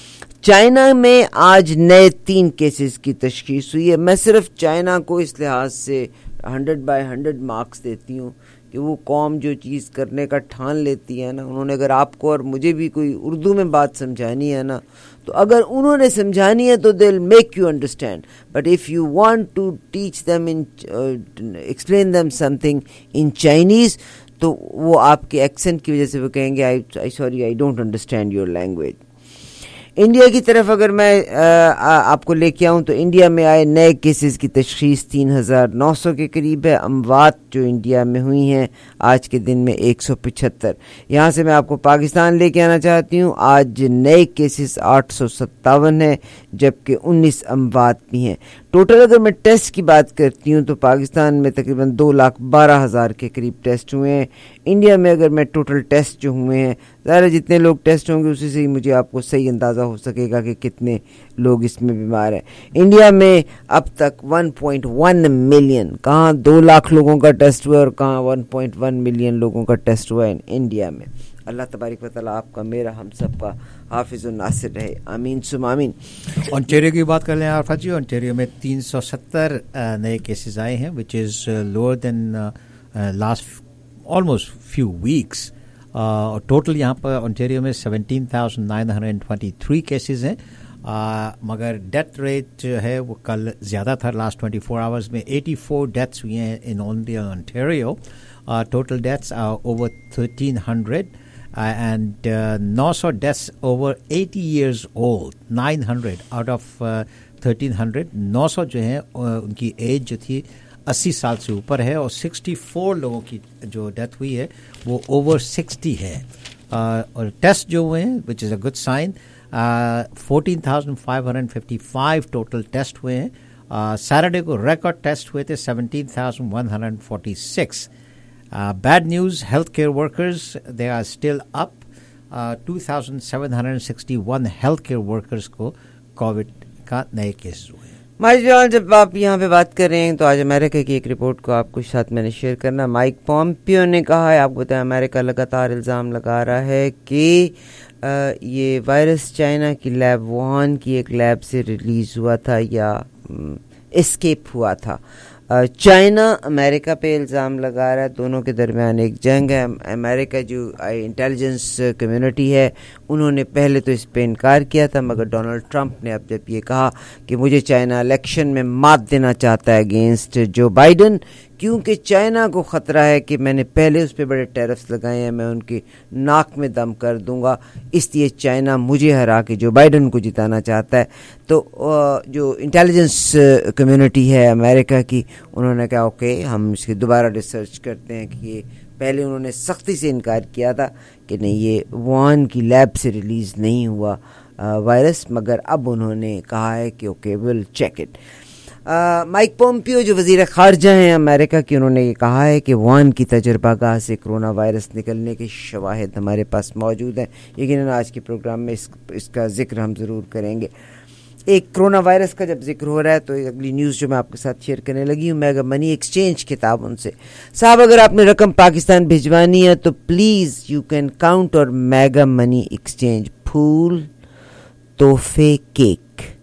चाइना में आज नए तीन केसेस की तशखीस हुई है। मैं सिर्फ चाइना को इस लिहाज से हंड्रेड बाय हंड्रेड मार्क्स देती हूँ कि वो कौम जो चीज़ करने का ठान लेती है ना, उन्होंने अगर आपको और मुझे भी कोई उर्दू में बात समझानी है ना, तो अगर उन्होंने समझानी है तो they will make you understand, but if you want to teach them in explain them something in Chinese, तो वो आपके एक्सेंट की वजह से वो कहेंगे I I sorry I don't understand your language. India की तरफ अगर मैं आ, आ, आपको लेके आऊँ तो इंडिया में आए नए केसेस की तशखीस तीन हजार नौ सौ के करीब है। अमवात जो इंडिया में हुई हैं आज के दिन में एक सौ पचहत्तर। यहाँ से मैं आपको पाकिस्तान लेके आना चाहती हूँ। आज नए केसेस आठ सौ सत्तावन है, जबकि उन्नीस अमवात भी हैं। टोटल अगर मैं टेस्ट की बात करती हूँ तो पाकिस्तान में तकरीबन दो लाख बारह हज़ार के करीब टेस्ट हुए हैं। इंडिया में अगर मैं टोटल टेस्ट जो हुए हैं, ज़्यादा जितने लोग टेस्ट होंगे उसी से ही मुझे आपको सही अंदाज़ा हो सकेगा कि कितने लोग इसमें बीमार हैं। इंडिया में अब तक वन पॉइंट वन मिलियन, कहाँ दो लाख लोगों का टेस्ट हुआ और कहाँ वन पॉइंट वन मिलियन लोगों का टेस्ट हुआ है इंडिया में। अल्लाह तबारक व तआला आपका, मेरा, हम सब का हाफिज़ और नासिर रहे, आमीन सुम आमीन। ऑन्टेरियो की बात कर लें आरफा जी, ऑन्टेरियो में तीन सौ सत्तर नए केसेस आए हैं, which is lower than last almost few weeks. और टोटल यहाँ पर ऑन्टेरियो में seventeen thousand nine hundred twenty three cases हैं, uh, मगर डेथ रेट जो है वो कल ज़्यादा था। लास्ट ट्वेंटी फोर आवर्स में एटी फोर डेथ्स हुई हैं in only Ontario. Total deaths are over thirteen hundred and नौ सौ deaths over eighty years old, nine hundred out of thirteen hundred. नौ सौ जो है uh, उनकी एज जो थी अस्सी साल से ऊपर है, और सिक्सटी फोर लोगों की जो डेथ हुई है वो ओवर सिक्सटी है। uh, और टेस्ट जो हुए हैं which is a good sign, fourteen thousand five hundred fifty five total test हुए हैं। सैटरडे uh, को रिकॉर्ड टेस्ट हुए थे seventeen thousand one hundred forty six. Bad news, health care workers they are still up. Two thousand seven hundred sixty one health care workers को कोविड का नए केस हुए। माइक जॉन, जब आप यहाँ पे बात कर रहे हैं तो आज अमेरिका की एक रिपोर्ट को आपको साथ मैंने शेयर करना। माइक पॉम्पियो ने कहा है, आपको बताया अमेरिका लगातार इल्ज़ाम लगा रहा है कि ये वायरस चाइना की लैब, वुहान की एक लैब से रिलीज़ हुआ था या एस्केप हुआ था। चाइना अमेरिका पे इल्ज़ाम लगा रहा है, दोनों के दरमियान एक जंग है। अमेरिका जो इंटेलिजेंस कम्युनिटी है उन्होंने पहले तो इस पे इनकार किया था, मगर डोनाल्ड ट्रंप ने अब जब ये कहा कि मुझे चाइना इलेक्शन में मात देना चाहता है अगेंस्ट जो बाइडन, کیونکہ چائنا کو خطرہ ہے کہ میں نے پہلے اس پہ بڑے ٹیرفس لگائے ہیں, میں ان کی ناک میں دم کر دوں گا, اس لیے چائنا مجھے ہرا کے جو بائیڈن کو جتانا چاہتا ہے. تو جو انٹیلیجنس کمیونٹی ہے امریکہ کی, انہوں نے کہا اوکے ہم اس کی دوبارہ ریسرچ کرتے ہیں کہ یہ پہلے انہوں نے سختی سے انکار کیا تھا کہ نہیں یہ ووہان کی لیب سے ریلیز نہیں ہوا وائرس, مگر اب انہوں نے کہا ہے کہ okay will check it. Mike Pompeo جو وزیر خارجہ ہیں امریکہ کی, انہوں نے یہ کہا ہے کہ ووہان کی تجربہ گاہ سے کرونا وائرس نکلنے کے شواہد ہمارے پاس موجود ہیں. یقیناً آج کے پروگرام میں اس اس کا ذکر ہم ضرور کریں گے. ایک کرونا وائرس کا جب ذکر ہو رہا ہے تو اگلی نیوز جو میں آپ کے ساتھ شیئر کرنے لگی ہوں, میگا منی ایکسچینج کتاب ان سے. صاحب اگر آپ نے رقم پاکستان بھجوانی ہے تو پلیز یو کین کاؤنٹ اور میگا منی ایکسچینج پھول تحفے cake.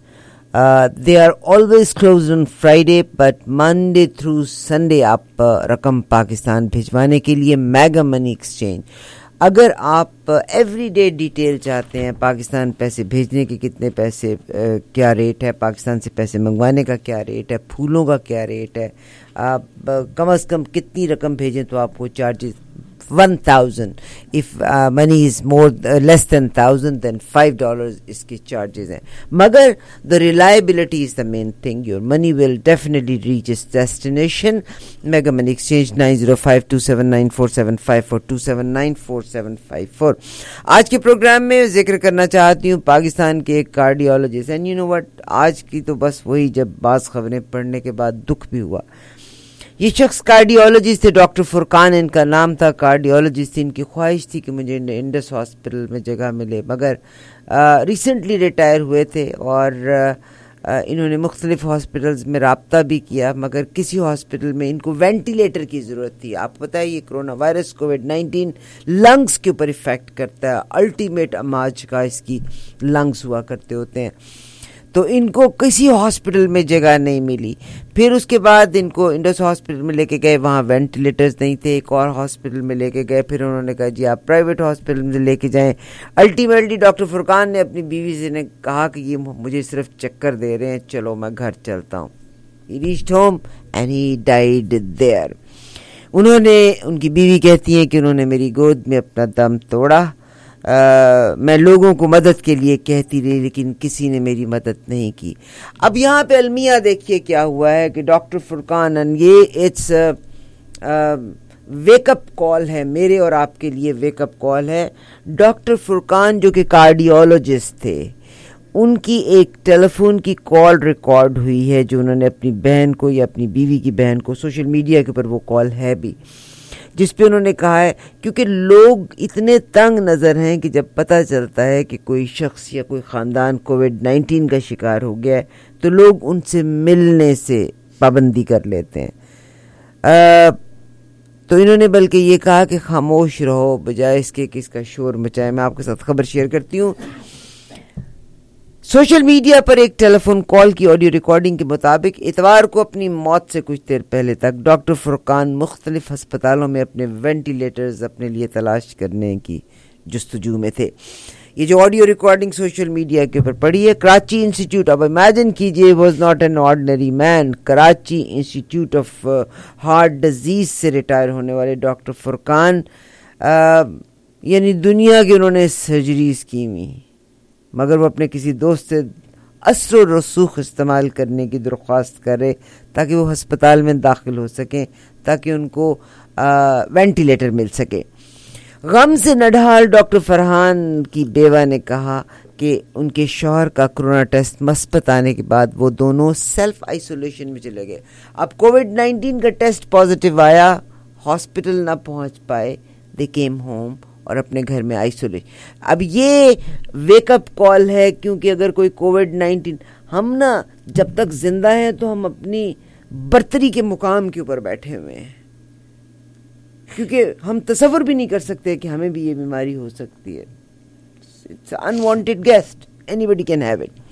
They are always close on Friday but Monday through Sunday آپ رقم پاکستان بھجوانے کے لیے میگا منی ایکسچینج. اگر آپ ایوری ڈے ڈیٹیل چاہتے ہیں, پاکستان پیسے بھیجنے کے کتنے پیسے کیا ریٹ ہے, پاکستان سے پیسے منگوانے کا کیا ریٹ ہے, پھولوں کا کیا ریٹ ہے, آپ کم از کم کتنی رقم بھیجیں تو آپ کو charges one thousand, if money is more less than thousand then five dollars اس کے چارجز ہیں. مگر the reliability is the main thing, your money will definitely reach its destination. Mega Money Exchange nine zero five two seven nine four seven five four two seven nine four seven five four. آج کے پروگرام میں ذکر کرنا چاہتی ہوں پاکستان کے ایک cardiologist, and you know what, آج کی تو بس وہی جب بعض خبریں پڑھنے کے بعد دکھ بھی ہوا. یہ شخص کارڈیولوجسٹ تھے, ڈاکٹر فرقان ان کا نام تھا. کارڈیولوجسٹ ان کی خواہش تھی کہ مجھے انڈس ہاسپٹل میں جگہ ملے, مگر ریسنٹلی ریٹائر ہوئے تھے اور انہوں نے مختلف ہاسپٹلز میں رابطہ بھی کیا, مگر کسی ہاسپٹل میں ان کو وینٹیلیٹر کی ضرورت تھی. آپ کو بتائیے یہ corona virus COVID nineteen lungs کے اوپر افیکٹ کرتا ہے, الٹیمیٹ اماج کا اس کی لنگس ہوا کرتے ہوتے ہیں. تو ان کو کسی ہاسپٹل میں جگہ نہیں ملی. پھر اس کے بعد ان کو انڈس ہاسپٹل میں لے کے گئے, وہاں وینٹیلیٹرز نہیں تھے. ایک اور ہاسپٹل میں لے کے گئے, پھر انہوں نے کہا جی آپ پرائیویٹ ہاسپٹل میں لے کے جائیں. الٹیمیٹلی ڈاکٹر فرقان نے اپنی بیوی سے نے کہا کہ یہ مجھے صرف چکر دے رہے ہیں, چلو میں گھر چلتا ہوں. He reached home and he died there. انہوں نے, ان کی بیوی کہتی ہیں کہ انہوں نے میری گود میں اپنا دم توڑا. Uh, میں لوگوں کو مدد کے لیے کہتی رہی لیکن کسی نے میری مدد نہیں کی. اب یہاں پہ المیہ دیکھیے کیا ہوا ہے کہ ڈاکٹر فرقان, یہ اٹس ویک اپ کال ہے میرے اور آپ کے لیے, ویک اپ کال ہے. ڈاکٹر فرقان جو کہ کارڈیولوجسٹ تھے, ان کی ایک ٹیلی فون کی کال ریکارڈ ہوئی ہے جو انہوں نے اپنی بہن کو یا اپنی بیوی کی بہن کو, سوشل میڈیا کے اوپر وہ کال ہے بھی, جس پہ انہوں نے کہا ہے کیونکہ لوگ اتنے تنگ نظر ہیں کہ جب پتہ چلتا ہے کہ کوئی شخص یا کوئی خاندان کووڈ نائنٹین کا شکار ہو گیا ہے تو لوگ ان سے ملنے سے پابندی کر لیتے ہیں. آ, تو انہوں نے بلکہ یہ کہا کہ خاموش رہو بجائے اس کے کہ اس کا شور مچائے. میں آپ کے ساتھ خبر شیئر کرتی ہوں. سوشل میڈیا پر ایک ٹیلی فون کال کی آڈیو ریکارڈنگ کے مطابق اتوار کو اپنی موت سے کچھ دیر پہلے تک ڈاکٹر فرقان مختلف ہسپتالوں میں اپنے وینٹیلیٹرز اپنے لیے تلاش کرنے کی جستجو میں تھے. یہ جو آڈیو ریکارڈنگ سوشل میڈیا کے اوپر پڑی ہے, کراچی انسٹیٹیوٹ, اب امیجن کیجئے was not an ordinary man, Karachi institute of heart disease سے ریٹائر ہونے والے ڈاکٹر فرقان, یعنی دنیا کی انہوں نے سرجریز کی ہوئی, مگر وہ اپنے کسی دوست سے اثر و رسوخ استعمال کرنے کی درخواست کر رہے تاکہ وہ ہسپتال میں داخل ہو سکیں, تاکہ ان کو وینٹیلیٹر مل سکے. غم سے نڈھال ڈاکٹر فرحان کی بیوہ نے کہا کہ ان کے شوہر کا کرونا ٹیسٹ مثبت آنے کے بعد وہ دونوں سیلف آئسولیشن میں چلے گئے. اب کووڈ نائنٹین کا ٹیسٹ پازیٹیو آیا, ہاسپٹل نہ پہنچ پائے, دے کیم ہوم اور اپنے گھر میں آئسولیٹ. اب یہ ویک اپ کال ہے, کیونکہ اگر کوئی کووڈ نائنٹین, ہم نا جب تک زندہ ہیں تو ہم اپنی برتری کے مقام کے اوپر بیٹھے ہوئے ہیں, کیونکہ ہم تصور بھی نہیں کر سکتے کہ ہمیں بھی یہ بیماری ہو سکتی ہے. It's unwanted guest, anybody can have it.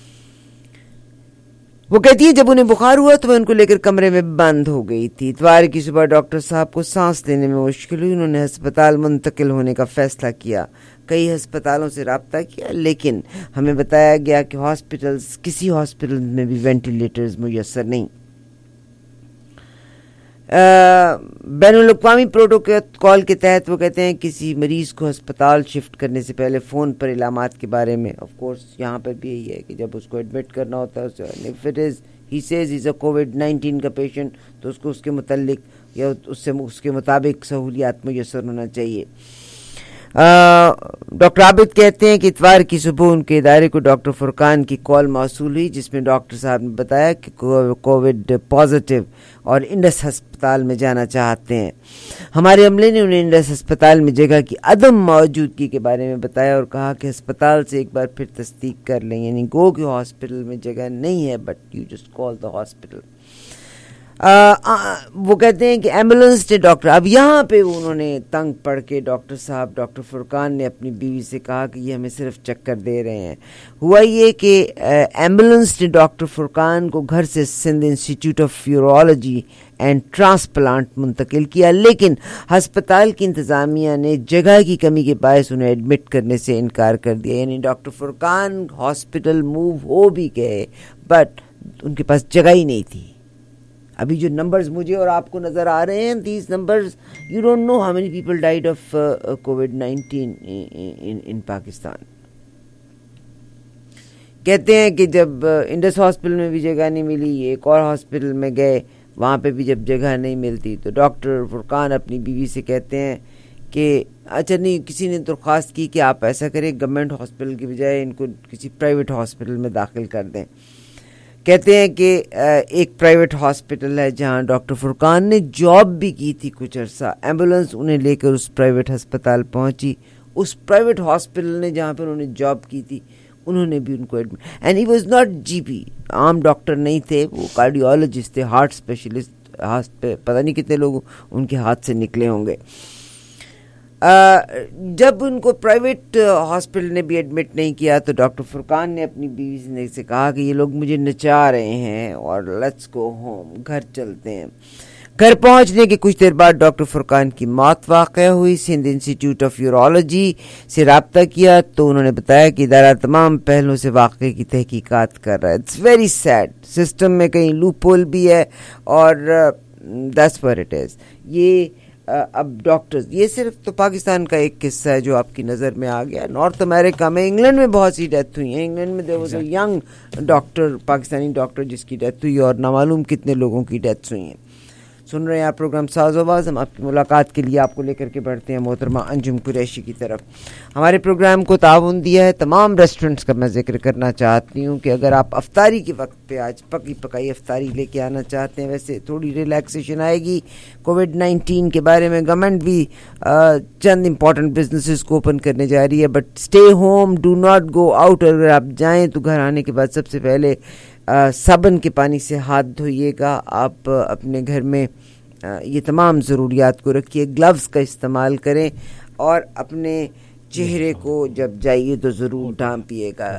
وہ کہتی ہیں جب انہیں بخار ہوا تو میں ان کو لے کر کمرے میں بند ہو گئی تھی. اتوار کی صبح ڈاکٹر صاحب کو سانس لینے میں مشکل ہوئی. انہوں نے ہسپتال منتقل ہونے کا فیصلہ کیا. کئی ہسپتالوں سے رابطہ کیا, لیکن ہمیں بتایا گیا کہ ہاسپٹلز کسی ہاسپٹل میں بھی وینٹیلیٹرز میسر نہیں. بین الاقوامی پروٹوکول کے تحت وہ کہتے ہیں کسی مریض کو ہسپتال شفٹ کرنے سے پہلے فون پر علامات کے بارے میں آف کورس یہاں پر بھی یہی ہے کہ جب اس کو ایڈمٹ کرنا ہوتا ہے if it is he says is a COVID nineteen کا پیشنٹ تو اس کو اس کے متعلق یا اس سے اس کے مطابق سہولیات میسر ہونا چاہیے. ڈاکٹر عابد کہتے ہیں کہ اتوار کی صبح ان کے ادارے کو ڈاکٹر فرقان کی کال موصول ہوئی جس میں ڈاکٹر صاحب نے بتایا کہ کووڈ پازیٹیو اور انڈس ہسپتال میں جانا چاہتے ہیں. ہمارے عملے نے انہیں انڈس ہسپتال میں جگہ کی عدم موجودگی کے بارے میں بتایا اور کہا کہ ہسپتال سے ایک بار پھر تصدیق کر لیں, یعنی گو کہ ہاسپٹل میں جگہ نہیں ہے but you just call the hospital. وہ کہتے ہیں کہ ایمبولینس نے ڈاکٹر اب یہاں پہ انہوں نے تنگ پڑ کے ڈاکٹر صاحب ڈاکٹر فرقان نے اپنی بیوی سے کہا کہ یہ ہمیں صرف چکر دے رہے ہیں. ہوا یہ کہ ایمبولینس نے ڈاکٹر فرقان کو گھر سے Sindh institute of urology and transplant منتقل کیا, لیکن ہسپتال کی انتظامیہ نے جگہ کی کمی کے باعث انہیں ایڈمٹ کرنے سے انکار کر دیا. یعنی ڈاکٹر فرقان ہاسپٹل موو ہو بھی گئے بٹ ان کے پاس جگہ ہی نہیں تھی. ابھی جو نمبرز مجھے اور آپ کو نظر آ رہے ہیں these numbers you don't know how many people died of COVID nineteen in Pakistan. کہتے ہیں کہ جب انڈس ہاسپٹل میں بھی جگہ نہیں ملی, ایک اور ہاسپٹل میں گئے وہاں پہ بھی جب جگہ نہیں ملتی تو ڈاکٹر فرقان اپنی بیوی سے کہتے ہیں کہ اچھا نہیں, کسی نے درخواست کی کہ آپ ایسا کریں گورنمنٹ ہاسپٹل کی بجائے ان کو کسی پرائیویٹ ہاسپٹل میں داخل کر دیں. کہتے ہیں کہ ایک پرائیویٹ ہاسپٹل ہے جہاں ڈاکٹر فرقان نے جاب بھی کی تھی کچھ عرصہ. ایمبولینس انہیں لے کر اس پرائیویٹ ہسپتال پہنچی. اس پرائیویٹ ہاسپٹل نے جہاں پر انہوں نے جاب کی تھی انہوں نے بھی ان کو admit, and he was not G P, عام ڈاکٹر نہیں تھے, وہ کارڈیولوجسٹ تھے, ہارٹ اسپیشلسٹ. پتہ نہیں کتنے لوگ ان کے ہاتھ سے نکلے ہوں گے. جب ان کو پرائیویٹ ہاسپٹل نے بھی ایڈمٹ نہیں کیا تو ڈاکٹر فرقان نے اپنی بیوی سے کہا کہ یہ لوگ مجھے نچا رہے ہیں اور لیٹس گو ہوم, گھر چلتے ہیں. گھر پہنچنے کے کچھ دیر بعد ڈاکٹر فرقان کی موت واقع ہوئی. سندھ انسٹیٹیوٹ آف یورولوجی سے رابطہ کیا تو انہوں نے بتایا کہ ادارہ تمام پہلوؤں سے واقعے کی تحقیقات کر رہا ہے. اٹس ویری سیڈ, سسٹم میں کہیں لوپ ہول بھی ہے اور دیٹس ویئر اٹ از. یہ اب ڈاکٹرز, یہ صرف تو پاکستان کا ایک قصہ ہے جو آپ کی نظر میں آ گیا. نارتھ امریکہ میں انگلینڈ میں بہت سی ڈیتھ ہوئی ہیں. انگلینڈ میں there was a young doctor, Pakistani doctor جس کی ڈیتھ ہوئی اور نامعلوم کتنے لوگوں کی ڈیتھس ہوئی ہیں. سن رہے ہیں آپ پروگرام ساز و آواز. ہم آپ کی ملاقات کے لیے آپ کو لے کر کے بڑھتے ہیں محترمہ انجم قریشی کی طرف. ہمارے پروگرام کو تعاون دیا ہے تمام ریسٹورنٹس کا. میں ذکر کرنا چاہتی ہوں کہ اگر آپ افطاری کے وقت پہ آج پکی پکائی افطاری لے کے آنا چاہتے ہیں, ویسے تھوڑی ریلیکسیشن آئے گی کووڈ نائنٹین کے بارے میں. گورنمنٹ بھی چند امپورٹنٹ بزنسز کو اوپن کرنے جا رہی ہے but stay home, do not go out. اگر آپ جائیں تو گھر آنے کے بعد سب سے پہلے صابن کے پانی سے ہاتھ دھوئیے گا. آپ اپنے گھر میں یہ تمام ضروریات کو رکھیے. گلوز کا استعمال کریں اور اپنے چہرے کو جب جائیے تو ضرور ڈھانپیے گا.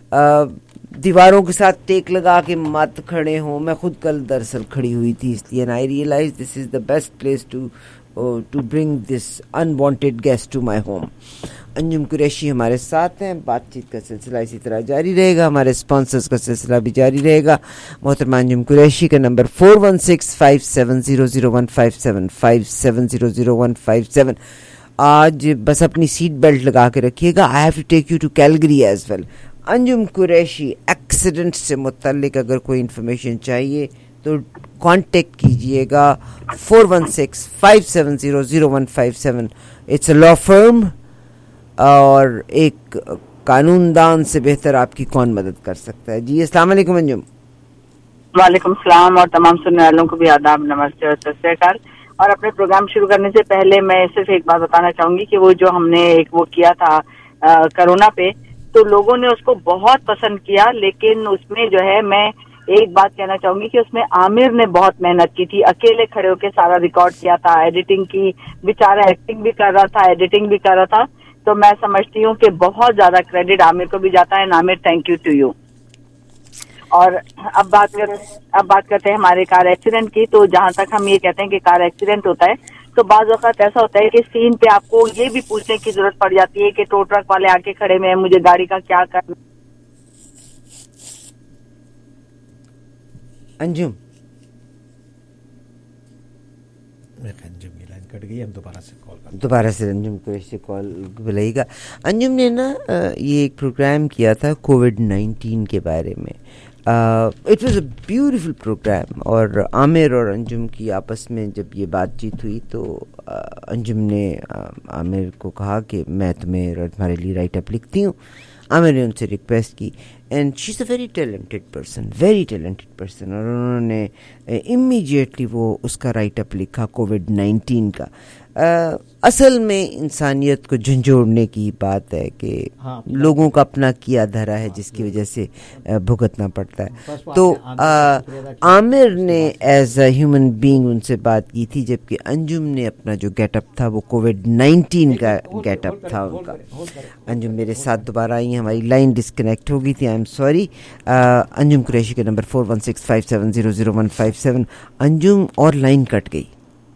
دیواروں کے ساتھ ٹیک لگا کے مت کھڑے ہوں. میں خود کل دراصل کھڑی ہوئی تھی اس لیے I realise this is the best place to to bring this unwanted guest to my home. Anjum Qureshi ہمارے ساتھ ہیں. بات چیت کا سلسلہ اسی طرح جاری رہے گا. ہمارے اسپانسرز کا سلسلہ بھی جاری رہے گا. محترمہ انجم قریشی کا number four one six five seven zero zero one five seven five seven zero zero one five seven. آج بس اپنی سیٹ بیلٹ لگا کے رکھیے گا. I have to take you to Calgary as well. Anjum Qureshi accident سے متعلق اگر کوئی انفارمیشن چاہیے تو کانٹیکٹ کیجئے گا four one six five seven zero zero one five seven. It's a law firm اور ایک قانون دان سے بہتر آپ کی کون مدد کر سکتا ہے. جی السلام علیکم انجم. وعلیکم السلام اور تمام سننے والوں کو بھی آداب, نمستے اور ست سری اکال. اور اپنے پروگرام شروع کرنے سے پہلے میں صرف ایک بات بتانا چاہوں گی کہ وہ جو ہم نے ایک وہ کیا تھا کرونا پہ تو لوگوں نے اس کو بہت پسند کیا, لیکن اس میں جو ہے میں ایک بات کہنا چاہوں گی کہ اس میں عامر نے بہت محنت کی تھی. اکیلے کھڑے ہو کے سارا ریکارڈ کیا تھا, ایڈیٹنگ کی, بیچارہ ایکٹنگ بھی کر رہا تھا, ایڈیٹنگ بھی کر رہا تھا. تو میں سمجھتی ہوں کہ بہت زیادہ کریڈٹ عامر کو بھی جاتا ہے. Aamir thank you to you. اور اب بات کر اب بات کرتے ہیں ہمارے کار ایکسیڈنٹ کی. تو جہاں تک ہم یہ کہتے ہیں کہ کار ایکسیڈنٹ ہوتا ہے تو بعض اوقات ایسا ہوتا ہے کہ سین پہ آپ کو یہ بھی پوچھنے کی ضرورت پڑ جاتی ہے کہ ٹو ٹرک والے آ کے کھڑے ہوئے ہیں, مجھے گاڑی کا کیا کرنا. انجم कट गई, हम दोबारा से कॉल करते दोबारा से अंजुम कुरैशी से कॉल बुलाइएगा. अंजुम ने ना ये एक प्रोग्राम किया था कोविड नाइन्टीन के बारे में. It was a beautiful programme और आमिर और अंजुम की आपस में जब ये बातचीत हुई तो uh, अंजुम ने uh, आमिर को कहा कि मैं तुम्हें तुम्हारे लिए राइट अप लिखती हूँ. आमिर ने उनसे रिक्वेस्ट की and she is a very talented person, very talented person, और उन्होंने इमीडिएटली वो उसका राइट अप लिखा कोविड नाइन्टीन का. uh, असल में इंसानियत को झंझोड़ने की बात है कि हाँ, लोगों का अपना किया धरा है जिसकी वजह से भुगतना पड़ता है. तो आ, आमिर ने एज अ ह्यूमन बीइंग उनसे बात की थी, जबकि अंजुम ने अपना जो गेटअप था वो कोविड नाइन्टीन का गेटअप था उनका. अंजुम मेरे साथ दोबारा आई हैं, हमारी लाइन डिस्कनेक्ट हो गई थी, I am sorry. Anjum Qureshi का number four one six five seven zero zero one five seven. Anjum और लाइन कट गई.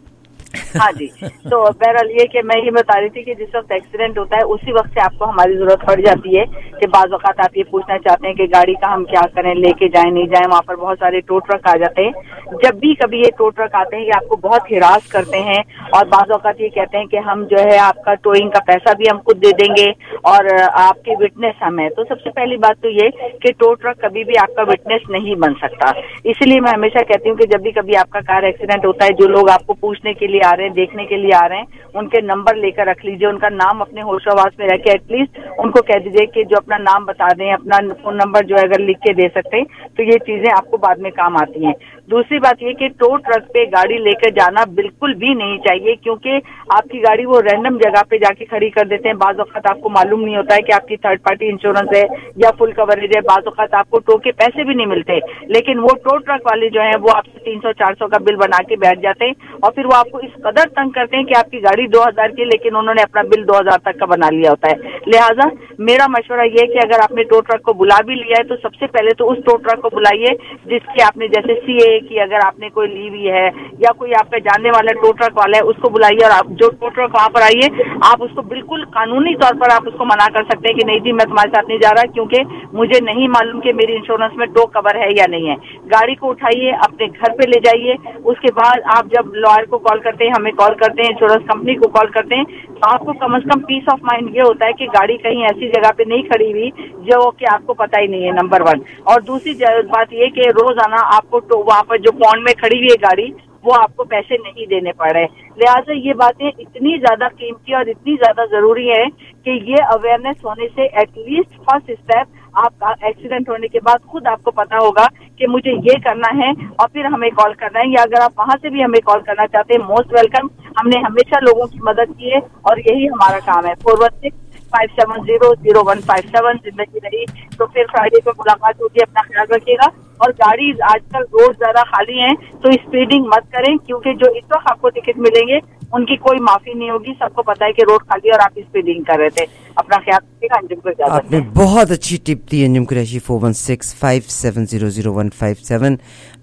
हाँ जी, तो बहरहाल ये कि मैं ये बता रही थी कि जिस वक्त एक्सीडेंट होता है उसी वक्त से आपको हमारी जरूरत पड़ जाती है कि बाज़ वक़्त आप ये पूछना चाहते हैं कि गाड़ी का हम क्या करें, लेके जाएं नहीं जाएं. वहाँ पर बहुत सारे टो ट्रक आ जाते हैं. जब भी कभी ये टो ट्रक आते हैं ये आपको बहुत हिरास करते हैं और बाज़ वक़्त ये कहते हैं कि हम जो है आपका टोइंग का पैसा भी हम खुद दे देंगे और आपके विटनेस हम है. तो सबसे पहली बात तो ये कि टो ट्रक कभी भी आपका विटनेस नहीं बन सकता. इसलिए मैं हमेशा कहती हूँ कि जब भी कभी आपका कार एक्सीडेंट होता है, जो लोग आपको पूछने के लिए आ रहे हैं, देखने के लिए आ रहे हैं, उनके नंबर लेकर रख लीजिए. उनका नाम अपने होशोहवास में रह के एटलीस्ट उनको कह दीजिए कि जो अपना नाम बता दें, अपना फोन नंबर जो है अगर लिख के दे सकते हैं तो ये चीजें आपको बाद में काम आती हैं. दूसरी बात ये कि टो ट्रक पे गाड़ी लेकर जाना बिल्कुल भी नहीं चाहिए, क्योंकि आपकी गाड़ी वो रैंडम जगह पे जाके खड़ी कर देते हैं. बाज़ वक़्त आपको मालूम नहीं होता है कि आपकी थर्ड पार्टी इंश्योरेंस है या फुल कवरेज है. बाज़ वक़्त आपको टो के पैसे भी नहीं मिलते, लेकिन वो टो ट्रक वाले जो है वो आपसे तीन सौ चार सौ का बिल बना के बैठ जाते हैं और फिर वो आपको इस कदर तंग करते हैं कि आपकी गाड़ी दो हजार की, लेकिन उन्होंने अपना बिल दो हजार तक का बना लिया होता है. लिहाजा मेरा मशवरा ये है कि अगर आपने टो ट्रक को बुला भी लिया है तो सबसे पहले तो उस टो ट्रक को बुलाइए जिसकी आपने, जैसे सीए की अगर आपने कोई ली हुई है या कोई आपका जानने वाला टो ट्रक वाला है, उसको बुलाइए. और आप जो टो ट्रक वहां पर आइए, आप उसको बिल्कुल कानूनी तौर पर आप उसको मना कर सकते हैं कि नहीं जी मैं तुम्हारे साथ नहीं जा रहा, क्योंकि मुझे नहीं मालूम कि मेरी इंश्योरेंस में टो कवर है या नहीं है. गाड़ी को उठाइए, अपने घर पे ले जाइए. उसके बाद आप जब लॉयर को कॉल करते हैं, हमें कॉल करते हैं, इंश्योरेंस कंपनी को कॉल करते हैं, तो आपको कम से कम पीस ऑफ माइंड ये होता है कि गाड़ी कहीं ऐसी जगह पे नहीं खड़ी हुई जो कि आपको पता ही नहीं है, नंबर वन. और दूसरी बात ये कि रोजाना आपको तो वहाँ पर जो पॉन्ड में खड़ी हुई है गाड़ी, वो आपको पैसे नहीं देने पड़ रहे. लिहाजा ये बातें इतनी ज्यादा कीमती और इतनी ज्यादा जरूरी है कि ये अवेयरनेस होने से एटलीस्ट फर्स्ट स्टेप आपका एक्सीडेंट होने के बाद खुद आपको पता होगा कि मुझे ये करना है और फिर हमें कॉल करना है. या अगर आप वहां से भी हमें कॉल करना चाहते हैं, मोस्ट वेलकम. हमने हमेशा लोगों की मदद की है और यही हमारा काम है. Four one six five seven zero zero one five seven. जिंदगी रही तो फिर फ्राइडे को मुलाकात होगी. अपना ख्याल रखिएगा. और गाड़ी आजकल रोड ज्यादा खाली हैं तो स्पीडिंग मत करें, क्योंकि जो इस वक्त आपको टिकट मिलेंगे उनकी कोई माफी नहीं होगी. सबको पता है कि रोड खाली और आप स्पीडिंग कर रहे थे. अपना ख्याल रखिएगा. अंजुम को इजाजत. आपने बहुत अच्छी टिप दी Anjum Qureshi. Four one six five seven zero zero one five seven.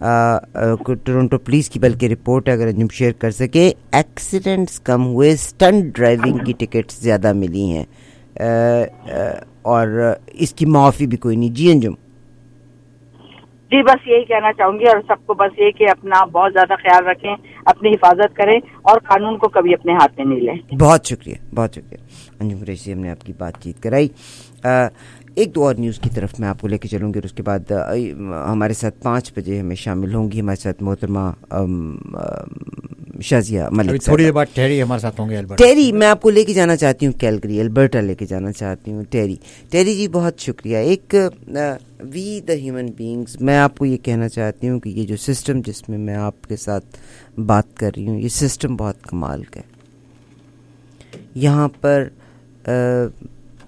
Toronto police की बल्कि रिपोर्ट है, अगर अंजुम शेयर कर सके. एक्सीडेंट्स कम हुए, स्टंट ड्राइविंग की टिकट्स ज्यादा मिली हैं और इसकी माफी भी कोई नहीं. जी अंजुम. जी बस यही कहना चाहूंगी और सबको बस ये कि अपना बहुत ज्यादा ख्याल रखें, अपनी हिफाजत करें और कानून को कभी अपने हाथ में नहीं लें. बहुत शुक्रिया, बहुत शुक्रिया अंजुम कुरैशी, हमने आपकी बातचीत कराई. आ, एक दो और न्यूज़ की तरफ मैं आपको लेके चलूँगी और उसके बाद आ, हमारे साथ पाँच बजे हमें शामिल होंगी हमारे साथ मोहतरमा शाजिया मलिक. थोड़ी देर बाद टेरी हमारे साथ होंगे. टेरी, मैं आपको लेके जाना चाहती हूँ कैलगरी, अल्बर्टा लेके जाना चाहती हूँ. टेरी टेरी जी बहुत शुक्रिया. एक वी द ह्यूमन बीइंग्स, मैं आपको ये कहना चाहती हूँ कि ये जो सिस्टम जिसमें मैं आपके साथ बात कर रही हूँ, ये सिस्टम बहुत कमाल का है. यहाँ पर आ,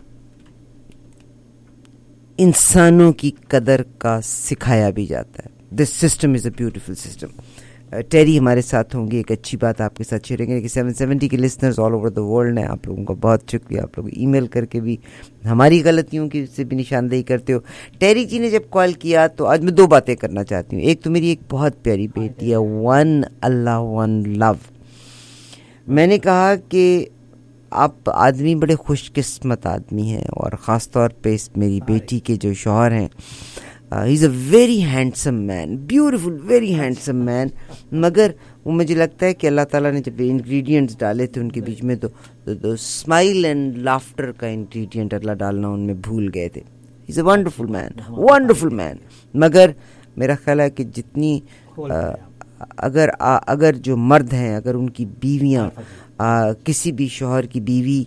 इंसानों की कदर का सिखाया भी जाता है. This system is a beautiful system. Terry हमारे साथ होंगे, एक अच्छी बात आपके साथ शेयर करेंगे कि सेवन सेवेंटी के listeners all over the world हैं. आप लोगों का बहुत शुक्रिया. आप लोग ईमेल करके भी हमारी गलतियों की से भी निशानदेही करते हो. टेरी जी ने जब कॉल किया तो आज मैं दो बातें करना चाहती हूँ. एक तो मेरी एक बहुत प्यारी बेटी है, वन अल्लाह वन लव. मैंने कहा कि आप आदमी बड़े खुशकिस्मत आदमी हैं और ख़ास तौर पे इस मेरी बेटी के जो शौहर हैं he is a very handsome man, beautiful, very handsome man. مگر وہ مجھے لگتا ہے کہ اللہ تعالیٰ نے جب انگریڈینٹس ڈالے تھے ان کے بیچ میں, تو اسمائل اینڈ لافٹر کا انگریڈینٹ اللہ ڈالنا ان میں بھول گئے تھے. He is a wonderful man, wonderful man. مگر میرا خیال ہے کہ جتنی اگر اگر جو مرد ہیں, اگر ان کی بیویاں, کسی بھی شوہر کی بیوی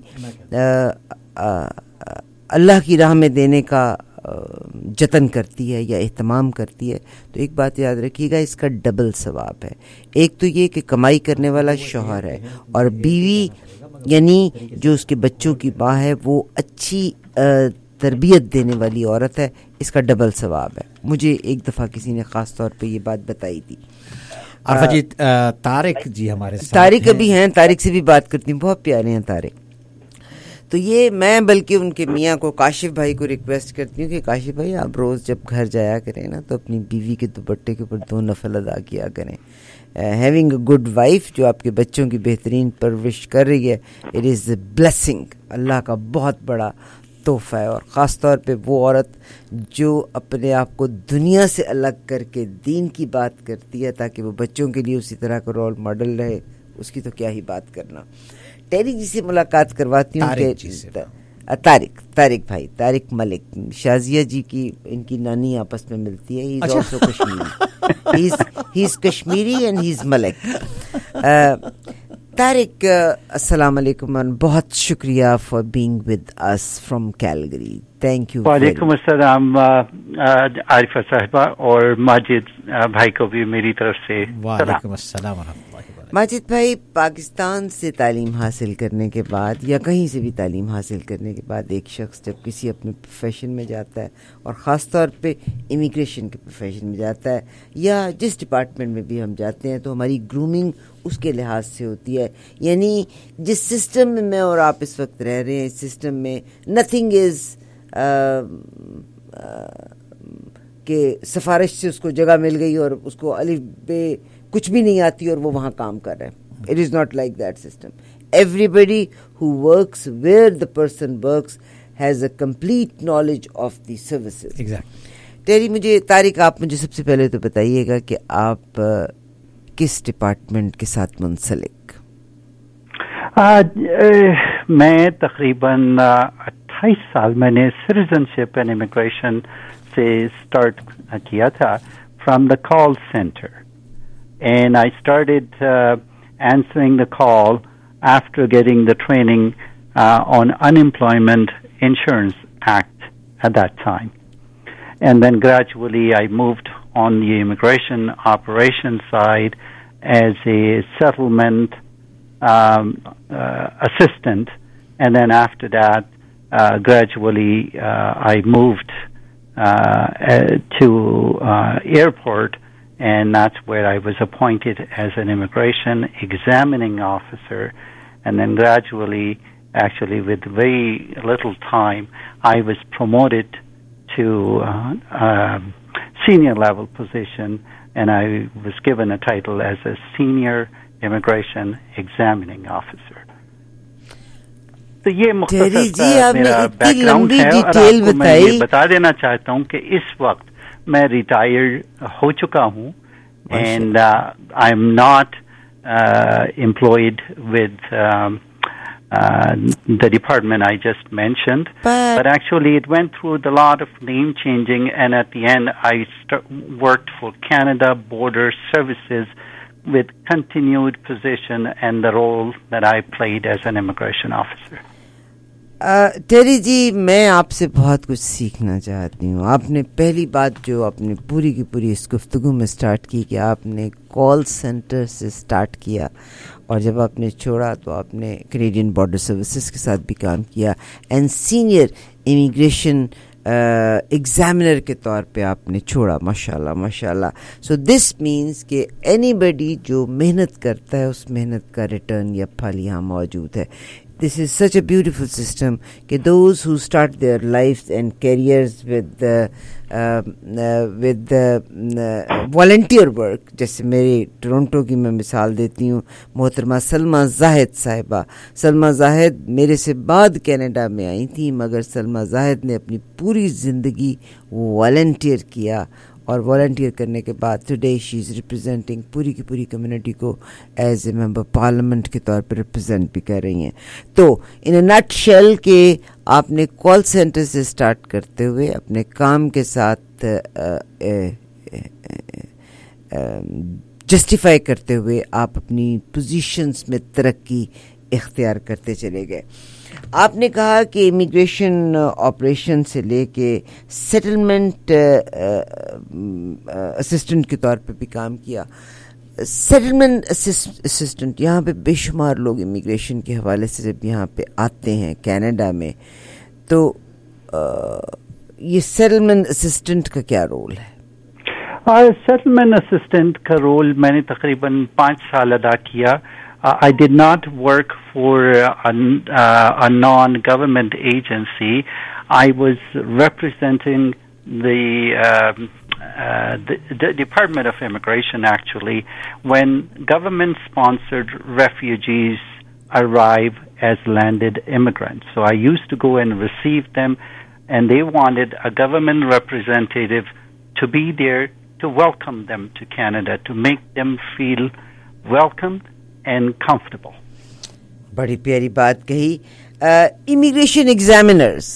اللہ کی راہ میں دینے کا جتن کرتی ہے یا اہتمام کرتی ہے, تو ایک بات یاد رکھیے گا, اس کا ڈبل ثواب ہے. ایک تو یہ کہ کمائی کرنے والا شوہر ہے, اور بیوی یعنی جو اس کے بچوں کی ماں ہے وہ اچھی تربیت دینے والی عورت ہے, اس کا ڈبل ثواب ہے. مجھے ایک دفعہ کسی نے خاص طور پہ یہ بات بتائی تھی. عرفہ جی, طارق جی ہمارے ساتھ طارق ابھی ہیں, طارق سے بھی بات کرتی ہوں, بہت پیارے ہیں طارق. تو یہ میں بلکہ ان کے میاں کو, کاشف بھائی کو ریکویسٹ کرتی ہوں کہ کاشف بھائی آپ روز جب گھر جایا کریں نا تو اپنی بیوی کے دوپٹے کے اوپر دو نفل ادا کیا کریں. ہیونگ اے گڈ وائف جو آپ کے بچوں کی بہترین پرورش کر رہی ہے, اٹ از اے بلیسنگ, اللہ کا بہت بڑا تحفہ ہے. اور خاص طور پہ وہ عورت جو اپنے آپ کو دنیا سے الگ کر کے دین کی بات کرتی ہے تاکہ وہ بچوں کے لیے اسی طرح کا رول ماڈل رہے, اس کی تو کیا ہی بات کرنا. ٹیری جی سے ملاقات کرواتی ہوں. طارق طارق بھائی, طارق ملک, شازیہ جی کی ان کی نانی آپس میں ملتی ہے. He is also Kashmiri, he is Kashmiri and he is Malik. Tariq, السلام علیکم, بہت شکریہ for being with us from Calgary. Thank you. وعلیکم السلام عارفہ صاحبہ, اور ماجد بھائی کو بھی میری طرف سے وعلیکم السلام ورحمۃ اللہ. ماجد بھائی, پاکستان سے تعلیم حاصل کرنے کے بعد یا کہیں سے بھی تعلیم حاصل کرنے کے بعد ایک شخص جب کسی اپنے پروفیشن میں جاتا ہے, اور خاص طور پہ امیگریشن کے پروفیشن میں جاتا ہے یا جس ڈپارٹمنٹ میں بھی ہم جاتے ہیں, تو ہماری گرومنگ اس کے لحاظ سے ہوتی ہے. یعنی جس سسٹم میں میں اور آپ اس وقت رہ رہے ہیں, اس سسٹم میں نتھنگ از کہ سفارش سے اس کو جگہ مل گئی اور اس کو الف بے کچھ بھی نہیں آتی اور وہ وہاں کام کر رہا ہے. It is not like that system. Everybody who works where the person works has a complete knowledge of the services. Terry, مجھے طارق آپ مجھے سب سے پہلے تو بتائیے گا کہ آپ کس ڈپارٹمنٹ کے ساتھ منسلک؟ میں تقریباً اٹھائیس سال میں نے سٹیزن شپ اینڈ امیگریشن سے اسٹارٹ کیا تھا from the call centre. And I started uh, answering the call after getting the training uh, on Unemployment Insurance Act at that time. And then gradually I moved on the immigration operations side as a settlement um, uh, assistant. And then after that, uh, gradually uh, I moved uh, uh, to uh, airport. And that's where I was appointed as an immigration examining officer. And then gradually, actually with very little time, I was promoted to uh, uh, senior level position, and I was given a title as a senior immigration examining officer. تو یہ مختصر میرا بیک گراؤنڈ ہے, اور آپ کو میں یہ بتا دینا چاہتا ہوں کہ اس وقت میں ریٹائرڈ ہو چکا ہوں, and I am not employed with the department I just mentioned, but, but actually it went through the lot of name changing, and at the end I st- worked for Canada Border Services with continued position and the role that I played as an immigration officer. Terry ji, میں آپ سے بہت کچھ سیکھنا چاہتی ہوں. آپ نے پہلی بات جو آپ نے پوری کی پوری اس گفتگو میں اسٹارٹ کی کہ آپ نے کال سینٹر سے اسٹارٹ کیا, اور جب آپ نے چھوڑا تو آپ نے کینیڈین بارڈر سروسز کے ساتھ بھی کام کیا, اینڈ سینئر امیگریشن ایگزامنر کے طور پہ آپ نے چھوڑا. ماشاء اللہ ماشاء اللہ. سو دس مینس کہ اینی بڈی جو محنت کرتا ہے اس محنت کا ریٹرن یا پھل یہاں موجود ہے. this is such a beautiful system that those who start their lives and careers with the uh, uh, with the uh, volunteer work, जैसे मेरे टोरंटो की मैं मिसाल देती हूँ, मोहतरमा सलमा जाहिद साहिबा. सलमा जाहिद मेरे से बाद कनाडा में आई थी, मगर सलमा जाहिद ने अपनी पूरी ज़िंदगी वॉलंटियर किया, और वॉलंटियर करने के बाद टुडे शी इज़ रिप्रेजेंटिंग पूरी की पूरी कम्युनिटी को एज ए मेंबर पार्लियामेंट के तौर पर रिप्रेजेंट भी कर रही हैं. तो इन अ नट शेल के आपने कॉल सेंटर से स्टार्ट करते हुए अपने काम के साथ जस्टिफाई करते हुए आप अपनी पोजीशंस में तरक्की इख्तियार करते चले गए. आपने कहा कि इमिग्रेशन ऑपरेशन से लेके सेटलमेंट असिस्टेंट के तौर पे भी काम किया. सेटलमेंट असिस्टेंट, यहाँ पे बेशुमार लोग इमिग्रेशन के हवाले से जब यहाँ पे आते हैं कनाडा में, तो ये सेटलमेंट असिस्टेंट का क्या रोल है? सेटलमेंट असिस्टेंट का रोल मैंने तकरीबन पाँच साल अदा किया. Uh, I did not work for a, uh, a non-government agency. I was representing the, uh, uh, the, the Department of Immigration, actually, when government-sponsored refugees arrive as landed immigrants. So I used to go and receive them, and they wanted a government representative to be there to welcome them to Canada, to make them feel welcomed and comfortable. बड़ी प्यारी बात कही. इमिग्रेशन एग्जामिनर्स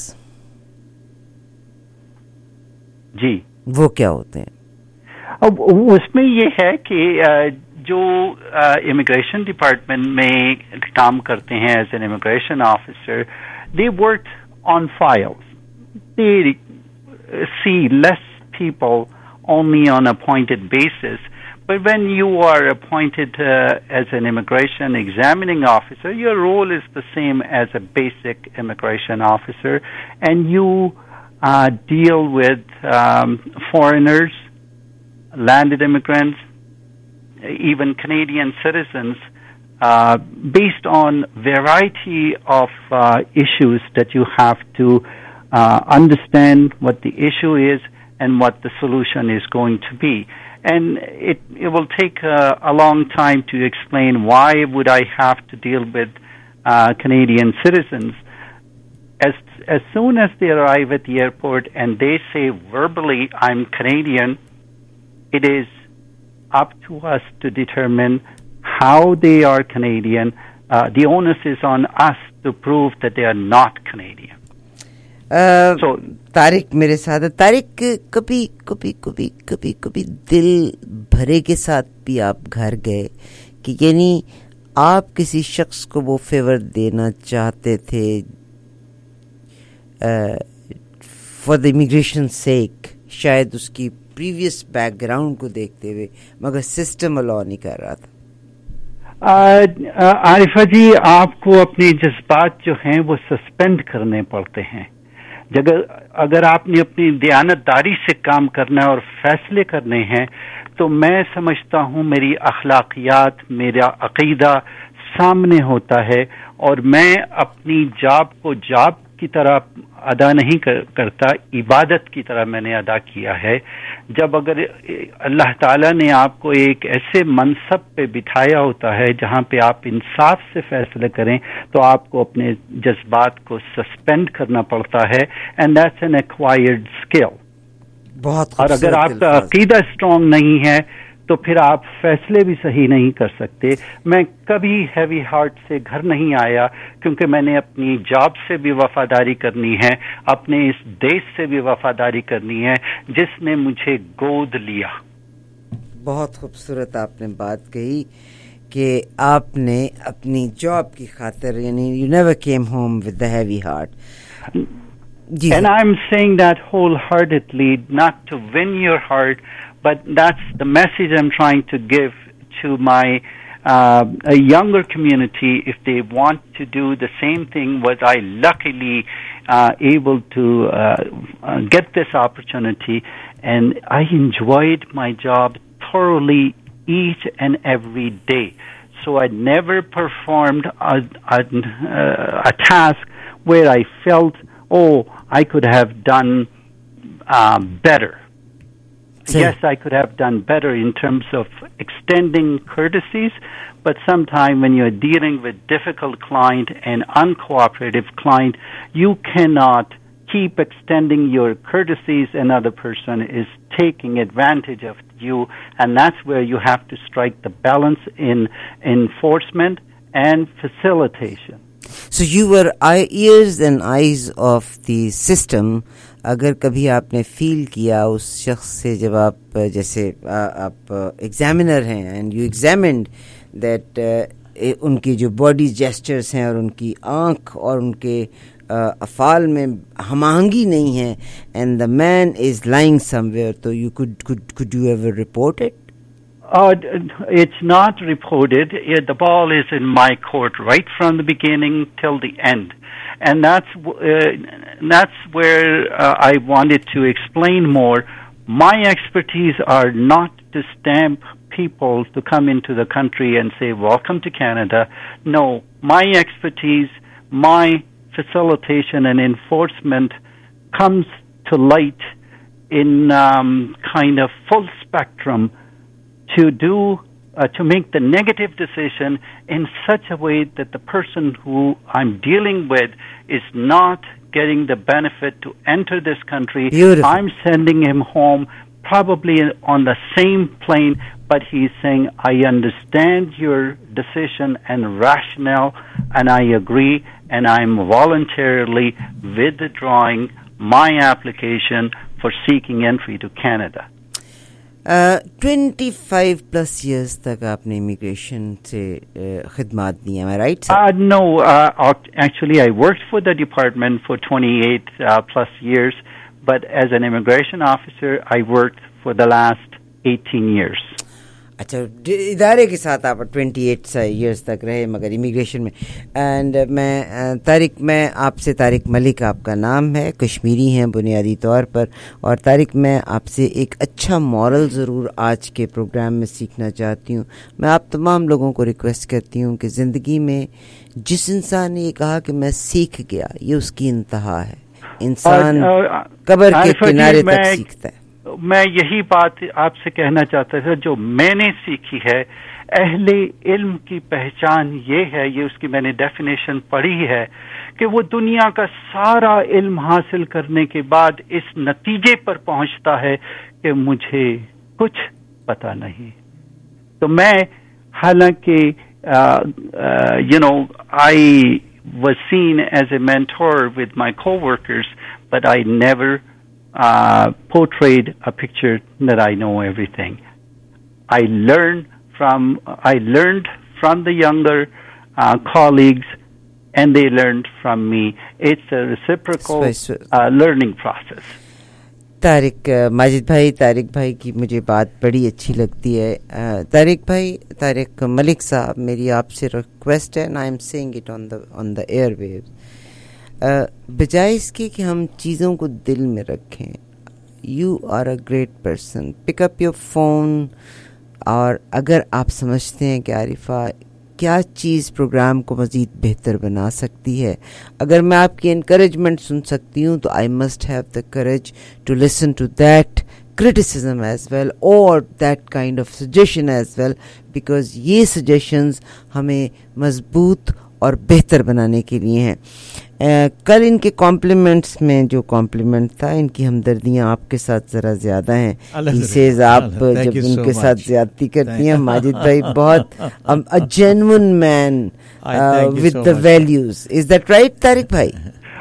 जी, वो क्या होते हैं? अब उसमें ये है कि जो इमिग्रेशन डिपार्टमेंट में काम करते हैं as an immigration officer, they work on files. They see less people only on appointed basis. But when you are appointed uh, as an immigration examining officer, your role is the same as a basic immigration officer, and you uh, deal with um, foreigners, landed immigrants, even Canadian citizens, uh, based on variety of uh, issues that you have to uh, understand what the issue is and what the solution is going to be. And it, it will take uh, a long time to explain why would I have to deal with uh, Canadian citizens. As as soon as they arrive at the airport and they say verbally, I'm Canadian, it is up to us to determine how they are Canadian. Uh, the onus is on us to prove that they are not Canadian. Uh, so, Tariq मेरे साथ है. तारिक, कभी कभी कभी कभी कभी दिल भरे के साथ भी आप घर गए कि यानी आप किसी शख्स को वो फेवर देना चाहते थे फॉर द इमिग्रेशन सेक, शायद उसकी प्रीवियस बैकग्राउंड को देखते हुए, मगर सिस्टम अलाउ नहीं कर रहा था? आरिफा जी, आपको अपने जज्बात जो हैं वो सस्पेंड करने पड़ते हैं. अगर अगर आपने अपनी दयानतदारी से काम करना है और फैसले करने हैं, तो मैं समझता हूँ मेरी अखलाकियात, मेरा अकीदा सामने होता है, और मैं अपनी जॉब को जॉब की तरह अदा नहीं कर, करता, इबादत की तरह मैंने अदा किया है. जब अगर अल्लाह ताला ने आपको एक ऐसे मनसब पे बिठाया होता है जहाँ पे आप इंसाफ से फैसले करें, तो आपको अपने जज्बात को सस्पेंड करना पड़ता है. And that's an acquired skill. बहुत. और अगर आपका अकीदा स्ट्रांग नहीं है तो फिर आप फैसले भी सही नहीं कर सकते. मैं कभी हैवी हार्ट से घर नहीं आया, क्योंकि मैंने अपनी जॉब से भी वफादारी करनी है, अपने इस देश से भी वफादारी करनी है जिसने मुझे गोद लिया. बहुत खूबसूरत आपने बात कही कि आपने अपनी जॉब की खातिर, यानी you never came home with the heavy heart. And I'm saying that wholeheartedly, not to win your heart, but that's the message I'm trying to give to my uh, a younger community. If they want to do the same thing, was I luckily uh, able to uh, uh, get this opportunity, and I enjoyed my job thoroughly each and every day. so I never performed a, a, uh, a task where I felt, oh, I could have done uh, better. So, yes, I could have done better in terms of extending courtesies, but sometimes when you're dealing with difficult client and uncooperative client, you cannot keep extending your courtesies. Another person is taking advantage of you, and that's where you have to strike the balance in enforcement and facilitation. So you were ears and eyes of the system. अगर कभी आपने फील किया उस शख्स से जब आप जैसे आप एग्जामिनर हैं एंड यू एग्जामिन्ड दैट उनकी जो बॉडी जेस्चर्स हैं और उनकी आँख और उनके अफाल में हमाहंगी नहीं है and the man is lying somewhere, तो you could could could you ever report it? Uh, it's not reported. It, the ball is in my court right from the beginning till the end. And that's, uh, that's where uh, I wanted to explain more. My expertise are not to stamp people to come into the country and say, welcome to Canada. No, my expertise, my facilitation and enforcement comes to light in um, kind of full spectrum to do, uh, to make the negative decision in such a way that the person who I'm dealing with is not getting the benefit to enter this country. Beautiful. I'm sending him home probably on the same plane, but he's saying, I understand your decision and rationale, and I agree, and I'm voluntarily withdrawing my application for seeking entry to Canada. Twenty five plus years तक आपने इमिग्रेशन से खिदमात दी, am I right, sir? Uh, no, uh, actually I worked for the department for twenty-eight uh, plus years, but as an immigration officer I worked for the last eighteen years. अच्छा, इदारे के साथ आप ट्वेंटी एट ईयर्स तक रहे मगर इमिग्रेशन में. एंड मैं तारिक, मैं आपसे तारिक मलिक आपका नाम है, कश्मीरी हैं बुनियादी तौर पर, और तारिक मैं आपसे एक अच्छा मॉरल ज़रूर आज के प्रोग्राम में सीखना चाहती हूँ. मैं आप तमाम लोगों को रिक्वेस्ट करती हूँ कि ज़िंदगी में जिस इंसान ने ये कहा कि मैं सीख गया, ये उसकी इंतहा है. इंसान कब्र के किनारे तक सीखता है. मैं यही बात आपसे कहना चाहता था, जो मैंने सीखी है, अहले इल्म की पहचान ये है, ये उसकी मैंने डेफिनेशन पढ़ी है कि वो दुनिया का सारा इल्म हासिल करने के बाद इस नतीजे पर पहुंचता है कि मुझे कुछ पता नहीं. तो मैं हालांकि you know I was seen as a mentor with my co-workers, but I never Uh, portrayed a picture that I know everything. I learned from I learned from the younger uh, colleagues, and they learned from me. It's a reciprocal uh, learning process. Tariq Majid भाई, तारिक भाई की मुझे बात बड़ी अच्छी लगती है. तारिक भाई, तारिक मलिक साहब, मेरी आपसे रिक्वेस्ट है, and I am saying it on the on the airwaves, बजाय इसके कि हम चीज़ों को दिल में रखें, you are a great person, pick up your phone, और अगर आप समझते हैं कि आरिफा क्या चीज़ प्रोग्राम को मज़ीद बेहतर बना सकती है, अगर मैं आपकी इनकरेजमेंट सुन सकती हूँ, तो I must have the courage to listen to that criticism as well, or that kind of suggestion as well, because ये suggestions हमें मजबूत और बेहतर बनाने के लिए हैं. uh, कल इनके कॉम्प्लीमेंट्स में जो कॉम्प्लीमेंट था, इनकी हमदर्दियाँ आपके साथ ज़रा ज़्यादा हैं. ही सेज आप जब उनके साथ ज़्यादती करती हैं, माजिद भाई बहुत a genuine man uh, with the values. Is that right, Tariq भाई?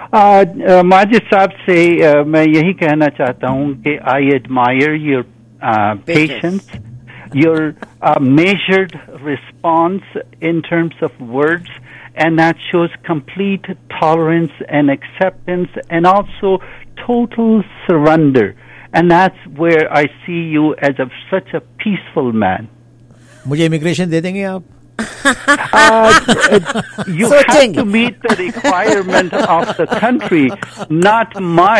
माजिद साहब से uh, मैं यही कहना चाहता हूँ कि I admire your patience, your uh, measured response in terms of words, and that shows complete tolerance and acceptance and also total surrender, and that's where I see you as a, such a peaceful man. मुझे इमिग्रेशन दे देंगे आप? uh, you have to meet the requirement of the country, not my.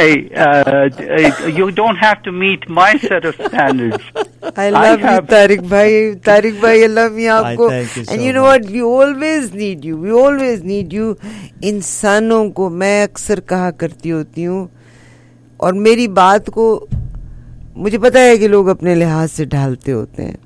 Uh, you don't have to meet my set of standards. I love I you, Tariq bhai. Tariq bhai, I love you. Aapko. You and so you know much. What? We always need you. We always need you. इंसानों को मैं अक्सर कहा करती होती हूँ, और मेरी बात को मुझे पता है कि लोग अपने लिहाज से ढालते होते हैं.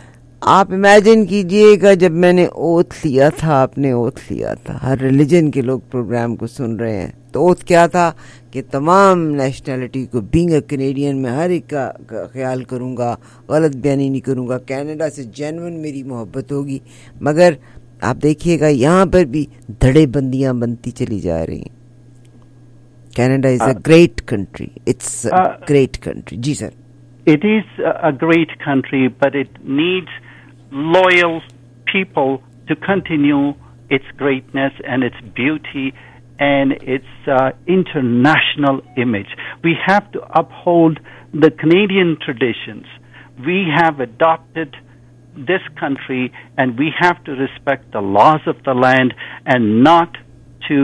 आप इमेजिन कीजिएगा, जब मैंने ओथ लिया था, आपने ओथ लिया था, हर रिलीजन के लोग प्रोग्राम को सुन रहे हैं, तो ओथ क्या था कि तमाम नेशनैलिटी को, बीइंग अ कैनेडियन, मैं हर एक का, का ख्याल करूँगा, गलत बयानी नहीं करूँगा, कनाडा से जेन्युइन मेरी मोहब्बत होगी. मगर आप देखिएगा यहाँ पर भी धड़े बंदियाँ बनती चली जा रही हैं. Canada is a great country, it's a great country. जी sir. It is a great country, but it needs loyal people to continue its greatness and its beauty and its uh, international image. We have to uphold the Canadian traditions. We have adopted this country, and we have to respect the laws of the land and not to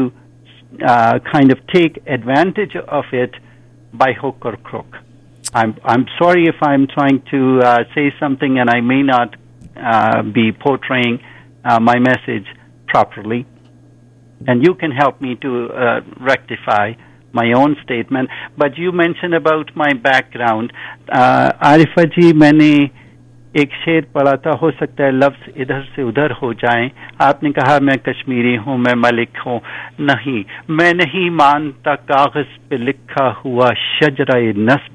uh, kind of take advantage of it by hook or crook. I'm I'm sorry if I'm trying to uh, say something and I may not uh, be portraying uh, my message properly, and you can help me to uh, rectify my own statement. But you mentioned about my background. uh, Arifa ji, मैंने एक शेर पढ़ा था, हो सकता है लफ्ज इधर से उधर हो जाएं. आपने कहा मैं कश्मीरी हूँ, मैं मलिक हूँ. नहीं, मैं नहीं मानता कागज पे लिखा हुआ शजरा-ए नस्ब,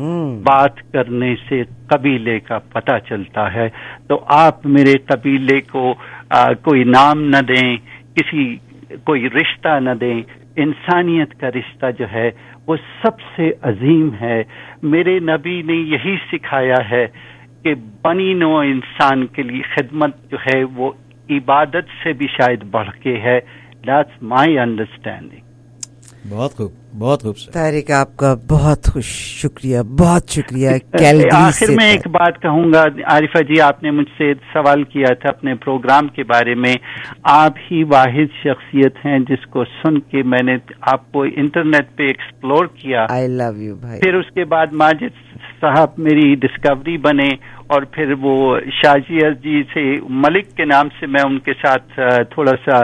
बात करने से कबीले का पता चलता है. तो आप मेरे कबीले को आ, कोई नाम न दें, किसी कोई रिश्ता न दें. इंसानियत का रिश्ता जो है वो सबसे अजीम है. मेरे नबी ने यही सिखाया है कि बनी नो इंसान के लिए खिदमत जो है वो इबादत से भी शायद बढ़ के है. That's my understanding. बहुत खूब, बहुत खूब सर. तारिक, आपका बहुत खुश शुक्रिया, बहुत शुक्रिया. आखिर में एक बात कहूंगा, आरिफा जी, आपने मुझसे सवाल किया था अपने प्रोग्राम के बारे में. आप ही वाहिद शख्सियत हैं जिसको सुन के मैंने आपको इंटरनेट पे एक्सप्लोर किया. आई लव यू भाई. फिर उसके बाद माजिद साहब मेरी डिस्कवरी बने, और फिर वो शाजिया जी से, मलिक के नाम से मैं उनके साथ थोड़ा सा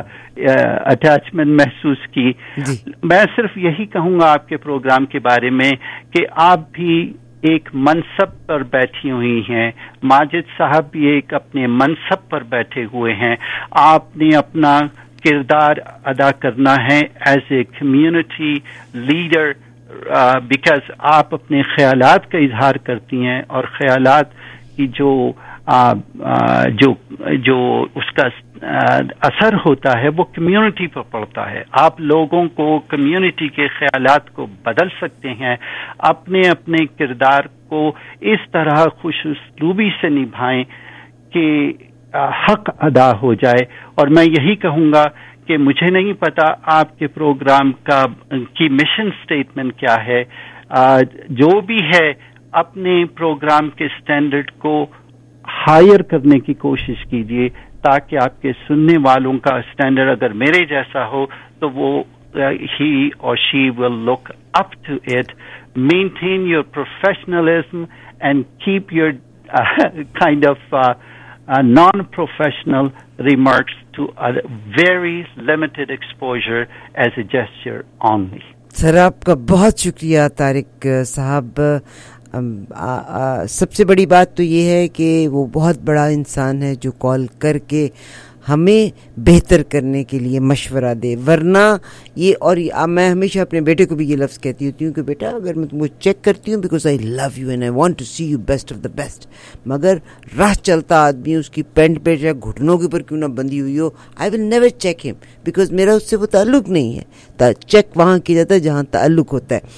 अटैचमेंट महसूस की. मैं सिर्फ यही कहूंगा आपके प्रोग्राम के बारे में कि आप भी एक मनसब पर बैठी हुई हैं, माजिद साहब भी एक अपने मनसब पर बैठे हुए हैं. आपने अपना किरदार अदा करना है as a community leader, because आप अपने ख्यालात का इजहार करती हैं, और ख्यालात की जो आ, आ, जो जो उसका आ, असर होता है वो कम्युनिटी पर पड़ता है. आप लोगों को, कम्युनिटी के ख्यालात को बदल सकते हैं. अपने अपने किरदार को इस तरह खुशउस्लूबी से निभाएं कि आ, हक अदा हो जाए. और मैं यही कहूंगा कि मुझे नहीं पता आपके प्रोग्राम का की मिशन स्टेटमेंट क्या है. आ, जो भी है, अपने प्रोग्राम के स्टैंडर्ड को हायर करने की कोशिश कीजिए, ताकि आपके सुनने वालों का स्टैंडर्ड अगर मेरे जैसा हो तो वो ही और she will look up to it. Maintain your professionalism and keep your kind of non professional remarks to a very limited exposure as a gesture only. Sir, आपका बहुत शुक्रिया तारिक साहब. सबसे बड़ी बात तो ये है कि वो बहुत बड़ा इंसान है जो कॉल करके हमें बेहतर करने के लिए मशवरा दे. वरना ये, और ये, मैं हमेशा अपने बेटे को भी ये लफ्ज़ कहती होती हूँ कि बेटा, अगर मैं तुमको चेक करती हूँ because I love you and I want to see you best of the best, मगर राह चलता आदमी उसकी पेंट पे या घुटनों के ऊपर क्यों ना बंधी हुई हो, I will never check him, because मेरा उससे वो ताल्लुक नहीं है. चेक वहाँ किया जाता है जहाँ ताल्लुक होता है.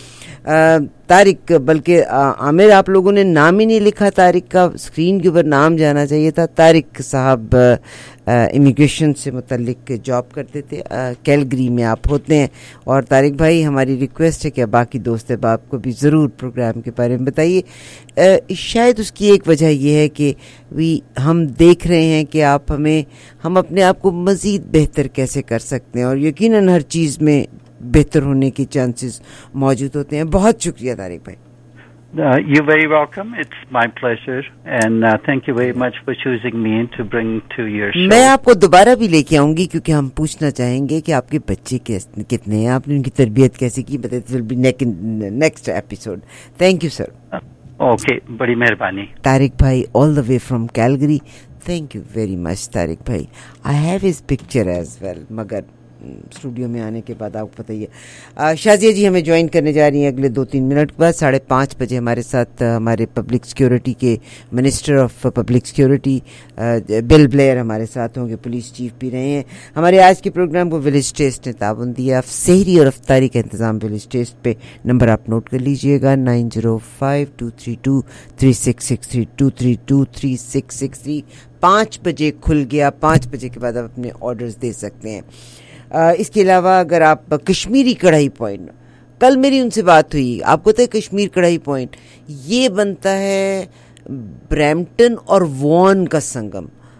तारिक, बल्कि आमिर आप लोगों ने नाम ही नहीं लिखा तारिक का, स्क्रीन के ऊपर नाम जाना चाहिए था। तारिक साहब इमिग्रेशन से मुतल्लिक जॉब करते थे, कैलगरी में आप होते हैं। और तारिक भाई हमारी रिक्वेस्ट है कि बाकी दोस्त अहबाब को भी ज़रूर प्रोग्राम के बारे में बताइए। शायद उसकी एक वजह यह है कि वी हम देख रहे हैं कि आप हमें हम अपने आप को मज़ीद बेहतर कैसे कर सकते हैं, और यकीनन हर चीज़ में बेहतर होने की चांसेस मौजूद होते हैं। बहुत शुक्रिया तारिक भाई। Uh, you're very welcome. It's my pleasure, and uh, thank you very much for choosing me to bring to your show. मैं आपको दोबारा भी लेके आऊंगी क्योंकि हम पूछना चाहेंगे कि आपके बच्चे कितने हैं, आपने उनकी तरबियत कैसे की, but it will be next episode. Thank you sir. Okay, बड़ी मेहरबानी। तारिक भाई all the way from Calgary, thank you very much Tariq भाई। I have his picture as well, मगर स्टूडियो में आने के बाद आपको पता ही है। शाजिया जी हमें ज्वाइन करने जा रही हैं अगले दो तीन मिनट के बाद। साढ़े पाँच बजे हमारे साथ हमारे पब्लिक सिक्योरिटी के minister of public security Bill Blair हमारे साथ होंगे, पुलिस चीफ भी रहे हैं। हमारे आज के प्रोग्राम को विलेज टेस्ट ने ताबन दिया। सेहरी और अफ्तारी का इंतज़ाम विलेज टेस्ट पे नंबर आप नोट कर लीजिएगा, nine zero five two three two three six six three two three two three six six three. पाँच बजे खुल गया, पाँच बजे के बाद आप अपने ऑर्डर्स दे सकते हैं। Uh, इसके अलावा अगर आप कश्मीरी कढ़ाई पॉइंट, कल मेरी उनसे बात हुई, आपको तो कश्मीर कढ़ाई पॉइंट ये बनता है ब्रैम्पटन और वॉन का संगम।